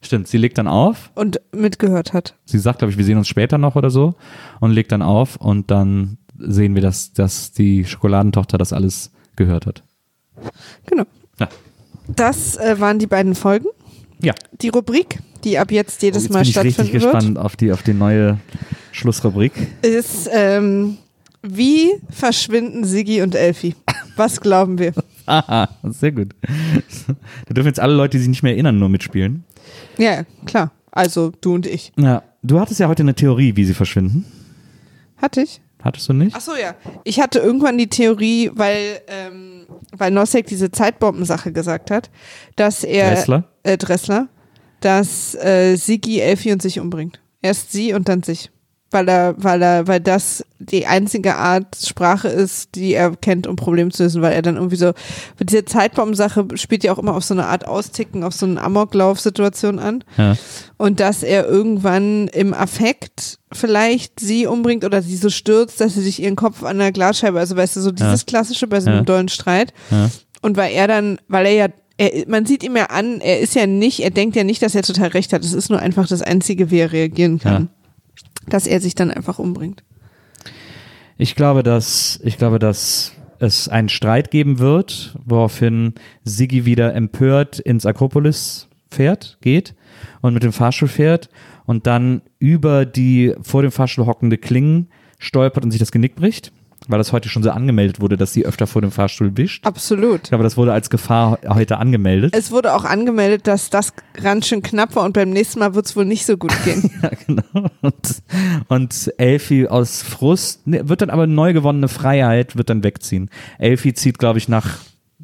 Stimmt, sie legt dann auf. Und mitgehört hat. Sie sagt, glaube ich, wir sehen uns später noch oder so und legt dann auf und dann sehen wir, dass die Schokoladentochter das alles gehört hat. Genau. Ja. Das waren die beiden Folgen. Ja. Die Rubrik, die ab jetzt jedes Mal stattfinden wird. Ich bin richtig gespannt auf die neue Schlussrubrik. Ist, wie verschwinden Siggi und Elfi? Was glauben wir? Aha, sehr gut. Da dürfen jetzt alle Leute, die sich nicht mehr erinnern, nur mitspielen. Ja, klar. Also du und ich. Ja, du hattest ja heute eine Theorie, wie sie verschwinden. Hatte ich? Hattest du nicht? Ach so, ja. Ich hatte irgendwann die Theorie, weil Nosek diese Zeitbombensache gesagt hat, dass er Dressler, dass Siggi Elfi und sich umbringt. Erst sie und dann sich. Weil das die einzige Art Sprache ist, die er kennt, um Probleme zu lösen, weil er dann irgendwie so, diese Zeitbombensache spielt ja auch immer auf so eine Art Austicken, auf so eine Amoklauf-Situation an. Ja. Und dass er irgendwann im Affekt vielleicht sie umbringt oder sie so stürzt, dass sie sich ihren Kopf an der Glasscheibe, also weißt du, so dieses Klassische bei so einem dollen Streit. Ja. Und man sieht ihm ja an, er denkt ja nicht, dass er total recht hat. Es ist nur einfach das Einzige, wie er reagieren kann. Ja. Dass er sich dann einfach umbringt. Ich glaube, dass es einen Streit geben wird, woraufhin Siggi wieder empört ins Akropolis geht und mit dem Fahrstuhl fährt und dann über die vor dem Fahrstuhl hockende Klingen stolpert und sich das Genick bricht, weil das heute schon so angemeldet wurde, dass sie öfter vor dem Fahrstuhl wischt. Absolut. Ich glaube, das wurde als Gefahr heute angemeldet. Es wurde auch angemeldet, dass das ganz schön knapp war und beim nächsten Mal wird es wohl nicht so gut gehen. Ja, genau. Und Elfi aus Frust, wird dann aber neu gewonnene Freiheit, wird dann wegziehen. Elfi zieht, glaube ich, nach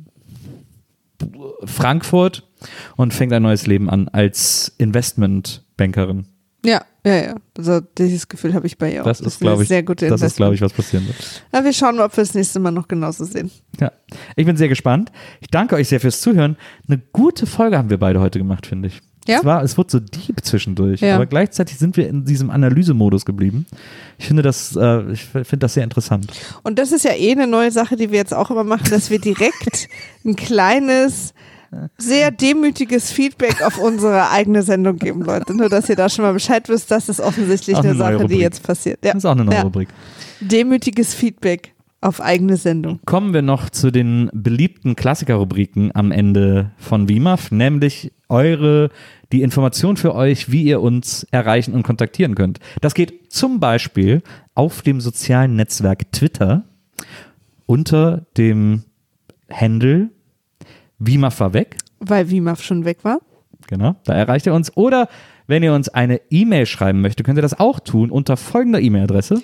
Frankfurt und fängt ein neues Leben an als Investmentbankerin. Ja. Also dieses Gefühl habe ich bei ihr auch. Das ist, glaube ich, was passieren wird. Ja, wir schauen mal, ob wir das nächste Mal noch genauso sehen. Ja, ich bin sehr gespannt. Ich danke euch sehr fürs Zuhören. Eine gute Folge haben wir beide heute gemacht, finde ich. Ja? Es wurde so deep zwischendurch, aber gleichzeitig sind wir in diesem Analysemodus geblieben. Ich finde das sehr interessant. Und das ist ja eine neue Sache, die wir jetzt auch immer machen, dass wir direkt ein kleines, sehr demütiges Feedback auf unsere eigene Sendung geben, Leute. Nur, dass ihr da schon mal Bescheid wisst, das ist offensichtlich eine Sache, die jetzt passiert. Ja. Das ist auch eine neue Rubrik. Demütiges Feedback auf eigene Sendung. Kommen wir noch zu den beliebten Klassiker-Rubriken am Ende von WIMAF, nämlich die Information für euch, wie ihr uns erreichen und kontaktieren könnt. Das geht zum Beispiel auf dem sozialen Netzwerk Twitter unter dem Handle WIMAF war weg. Weil WIMAF schon weg war. Genau, da erreicht ihr uns. Oder wenn ihr uns eine E-Mail schreiben möchtet, könnt ihr das auch tun unter folgender E-Mail-Adresse: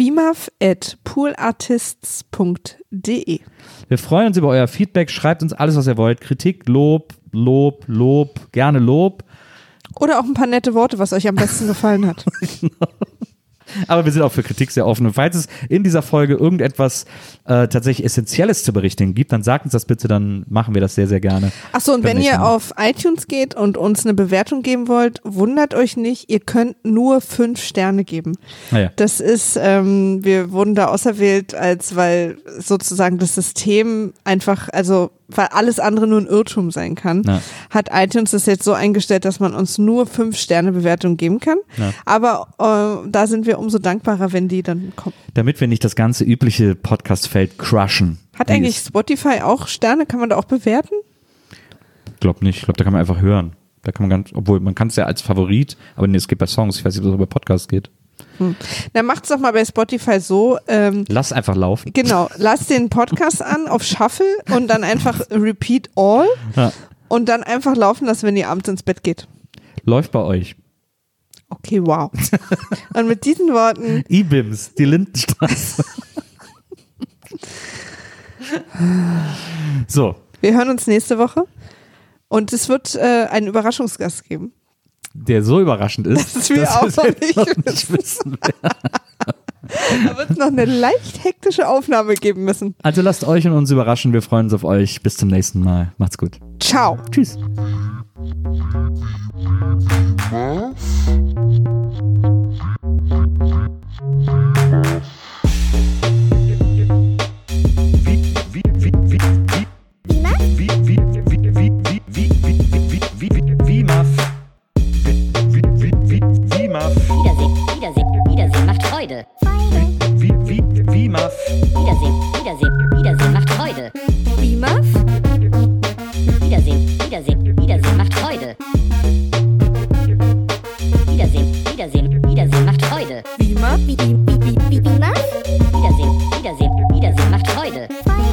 wimaf@poolartists.de. Wir freuen uns über euer Feedback. Schreibt uns alles, was ihr wollt. Kritik, Lob, gerne Lob. Oder auch ein paar nette Worte, was euch am besten gefallen hat. Aber wir sind auch für Kritik sehr offen. Und falls es in dieser Folge irgendetwas tatsächlich Essentielles zu berichten gibt, dann sagt uns das bitte, dann machen wir das sehr, sehr gerne. Achso, und wenn ihr auf iTunes geht und uns eine Bewertung geben wollt, wundert euch nicht, ihr könnt nur 5 Sterne geben. Ja. Das ist, wir wurden da auserwählt, weil sozusagen das System einfach, also weil alles andere nur ein Irrtum sein kann, hat iTunes das jetzt so eingestellt, dass man uns nur 5 Sterne Bewertung geben kann. Ja. Aber da sind wir umso dankbarer, wenn die dann kommen. Damit wir nicht das ganze übliche Podcast-Feld crushen. Hat eigentlich Spotify auch Sterne? Kann man da auch bewerten? Ich glaube nicht. Ich glaube, da kann man einfach hören. Da kann man obwohl man kann es ja als Favorit, aber nee, es geht bei Songs. Ich weiß nicht, ob es bei Podcasts geht. Dann macht's doch mal bei Spotify so. Lass einfach laufen. Genau, lass den Podcast an auf Shuffle und dann einfach Repeat All und dann einfach laufen lassen, wenn ihr abends ins Bett geht. Läuft bei euch. Okay, wow. Und mit diesen Worten. IBIMS, die Lindenstraße. So. Wir hören uns nächste Woche und es wird einen Überraschungsgast geben. Der so überraschend ist, dass wir auch noch nicht wissen. Da wird es noch eine leicht hektische Aufnahme geben müssen. Also lasst euch und uns überraschen. Wir freuen uns auf euch. Bis zum nächsten Mal. Macht's gut. Ciao. Tschüss. Freude. WIMAF. Wiedersehen macht Freude. WIMAF? Wiedersehen macht Freude. Wiedersehen macht Freude. WIMAF? Wiedersehen macht Freude.